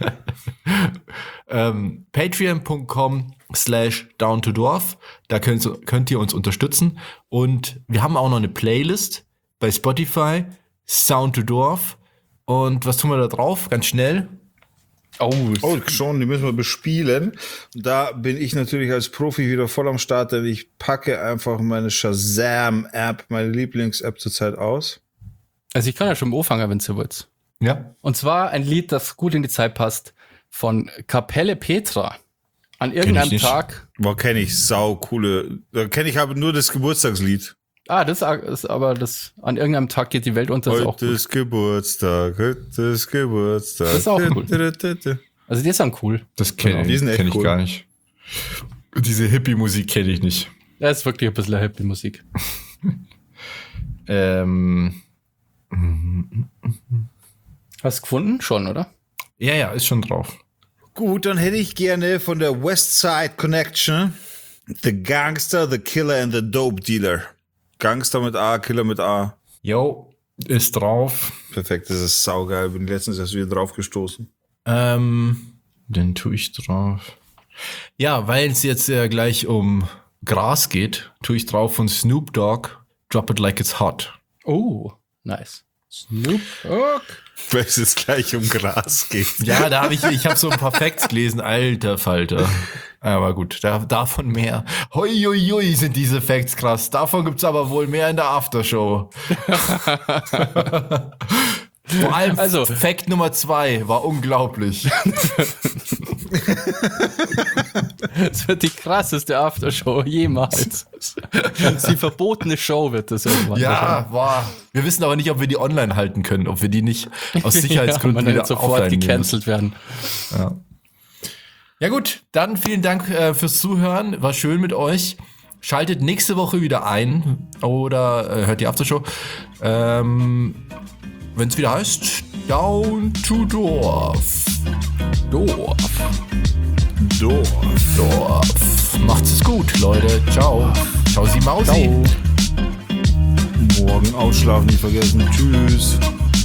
Speaker 1: Patreon.com/downtodorf. Da könnt ihr uns unterstützen. Und wir haben auch noch eine Playlist bei Spotify. Sound to Dorf. Und was tun wir da drauf? Ganz schnell.
Speaker 3: Oh, schon, die müssen wir bespielen. Da bin ich natürlich als Profi wieder voll am Start, denn ich packe einfach meine Shazam-App, meine Lieblings-App zurzeit aus.
Speaker 2: Also ich kann ja schon anfangen, wenn du willst.
Speaker 1: Ja.
Speaker 2: Und zwar ein Lied, das gut in die Zeit passt, von Kapelle Petra. An irgendeinem Tag.
Speaker 3: Boah, kenne ich, sau coole. Da kenne ich aber nur das Geburtstagslied.
Speaker 2: Das ist aber das, an irgendeinem Tag geht die Welt unter.
Speaker 3: Heute ist Geburtstag, heute ist Geburtstag.
Speaker 2: Das ist auch cool. Also die sind cool.
Speaker 1: Das kenne
Speaker 3: Die sind echt
Speaker 1: ich
Speaker 3: cool.
Speaker 1: gar nicht. Diese Hippie-Musik kenne ich nicht.
Speaker 2: Das ist wirklich ein bisschen Happy-Musik. Hast du gefunden? Schon, oder?
Speaker 1: Ja, ist schon drauf.
Speaker 3: Gut, dann hätte ich gerne von der West Side Connection The Gangster, The Killer and The Dope Dealer. Gangster mit A, Killer mit A.
Speaker 1: Jo, ist drauf.
Speaker 3: Perfekt, das ist saugeil. Bin letztens erst wieder drauf gestoßen.
Speaker 1: Den tue ich drauf. Ja, weil es jetzt ja gleich um Gras geht, tue ich drauf von Snoop Dogg, Drop It Like It's Hot.
Speaker 2: Oh, nice. Snoop Dogg.
Speaker 3: Weil es jetzt gleich um Gras geht.
Speaker 1: Ja, da habe ich habe so ein paar Facts gelesen, alter Falter. Aber gut, davon mehr. Hoi, sind diese Facts krass. Davon gibt's aber wohl mehr in der Aftershow. Vor allem Fact Nummer 2 war unglaublich.
Speaker 2: Das wird die krasseste Aftershow jemals. Die verbotene Show wird das irgendwann.
Speaker 1: Ja, boah. Wir wissen aber nicht, ob wir die online halten können, ob wir die nicht aus Sicherheitsgründen
Speaker 2: wieder
Speaker 1: wieder
Speaker 2: sofort gecancelt werden.
Speaker 1: Ja gut, dann vielen Dank fürs Zuhören. War schön mit euch. Schaltet nächste Woche wieder ein oder hört die Aftershow. Wenn es wieder heißt, Down to Dorf. Dorf. Macht's es gut, Leute. Ciao. Ciao, Sie Mausi.
Speaker 3: Morgen ausschlafen, nicht vergessen. Tschüss.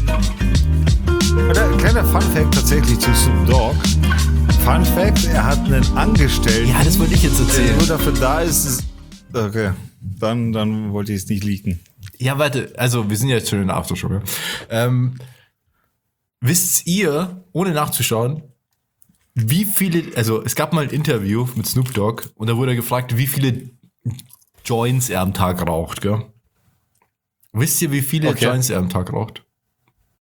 Speaker 3: Kleiner Funfact tatsächlich zu Snoop Dogg. Funfact, er hat einen Angestellten.
Speaker 1: Ja, das wollte ich jetzt erzählen.
Speaker 3: Der nur dafür da ist. Okay, dann wollte ich es nicht leaken.
Speaker 1: Ja, warte, also wir sind jetzt schon in der Aftershow. Ja. Wisst ihr, ohne nachzuschauen, wie viele, also es gab mal ein Interview mit Snoop Dogg und da wurde er gefragt, wie viele Joints er am Tag raucht, gell? Wisst ihr, wie viele Joints er am Tag raucht?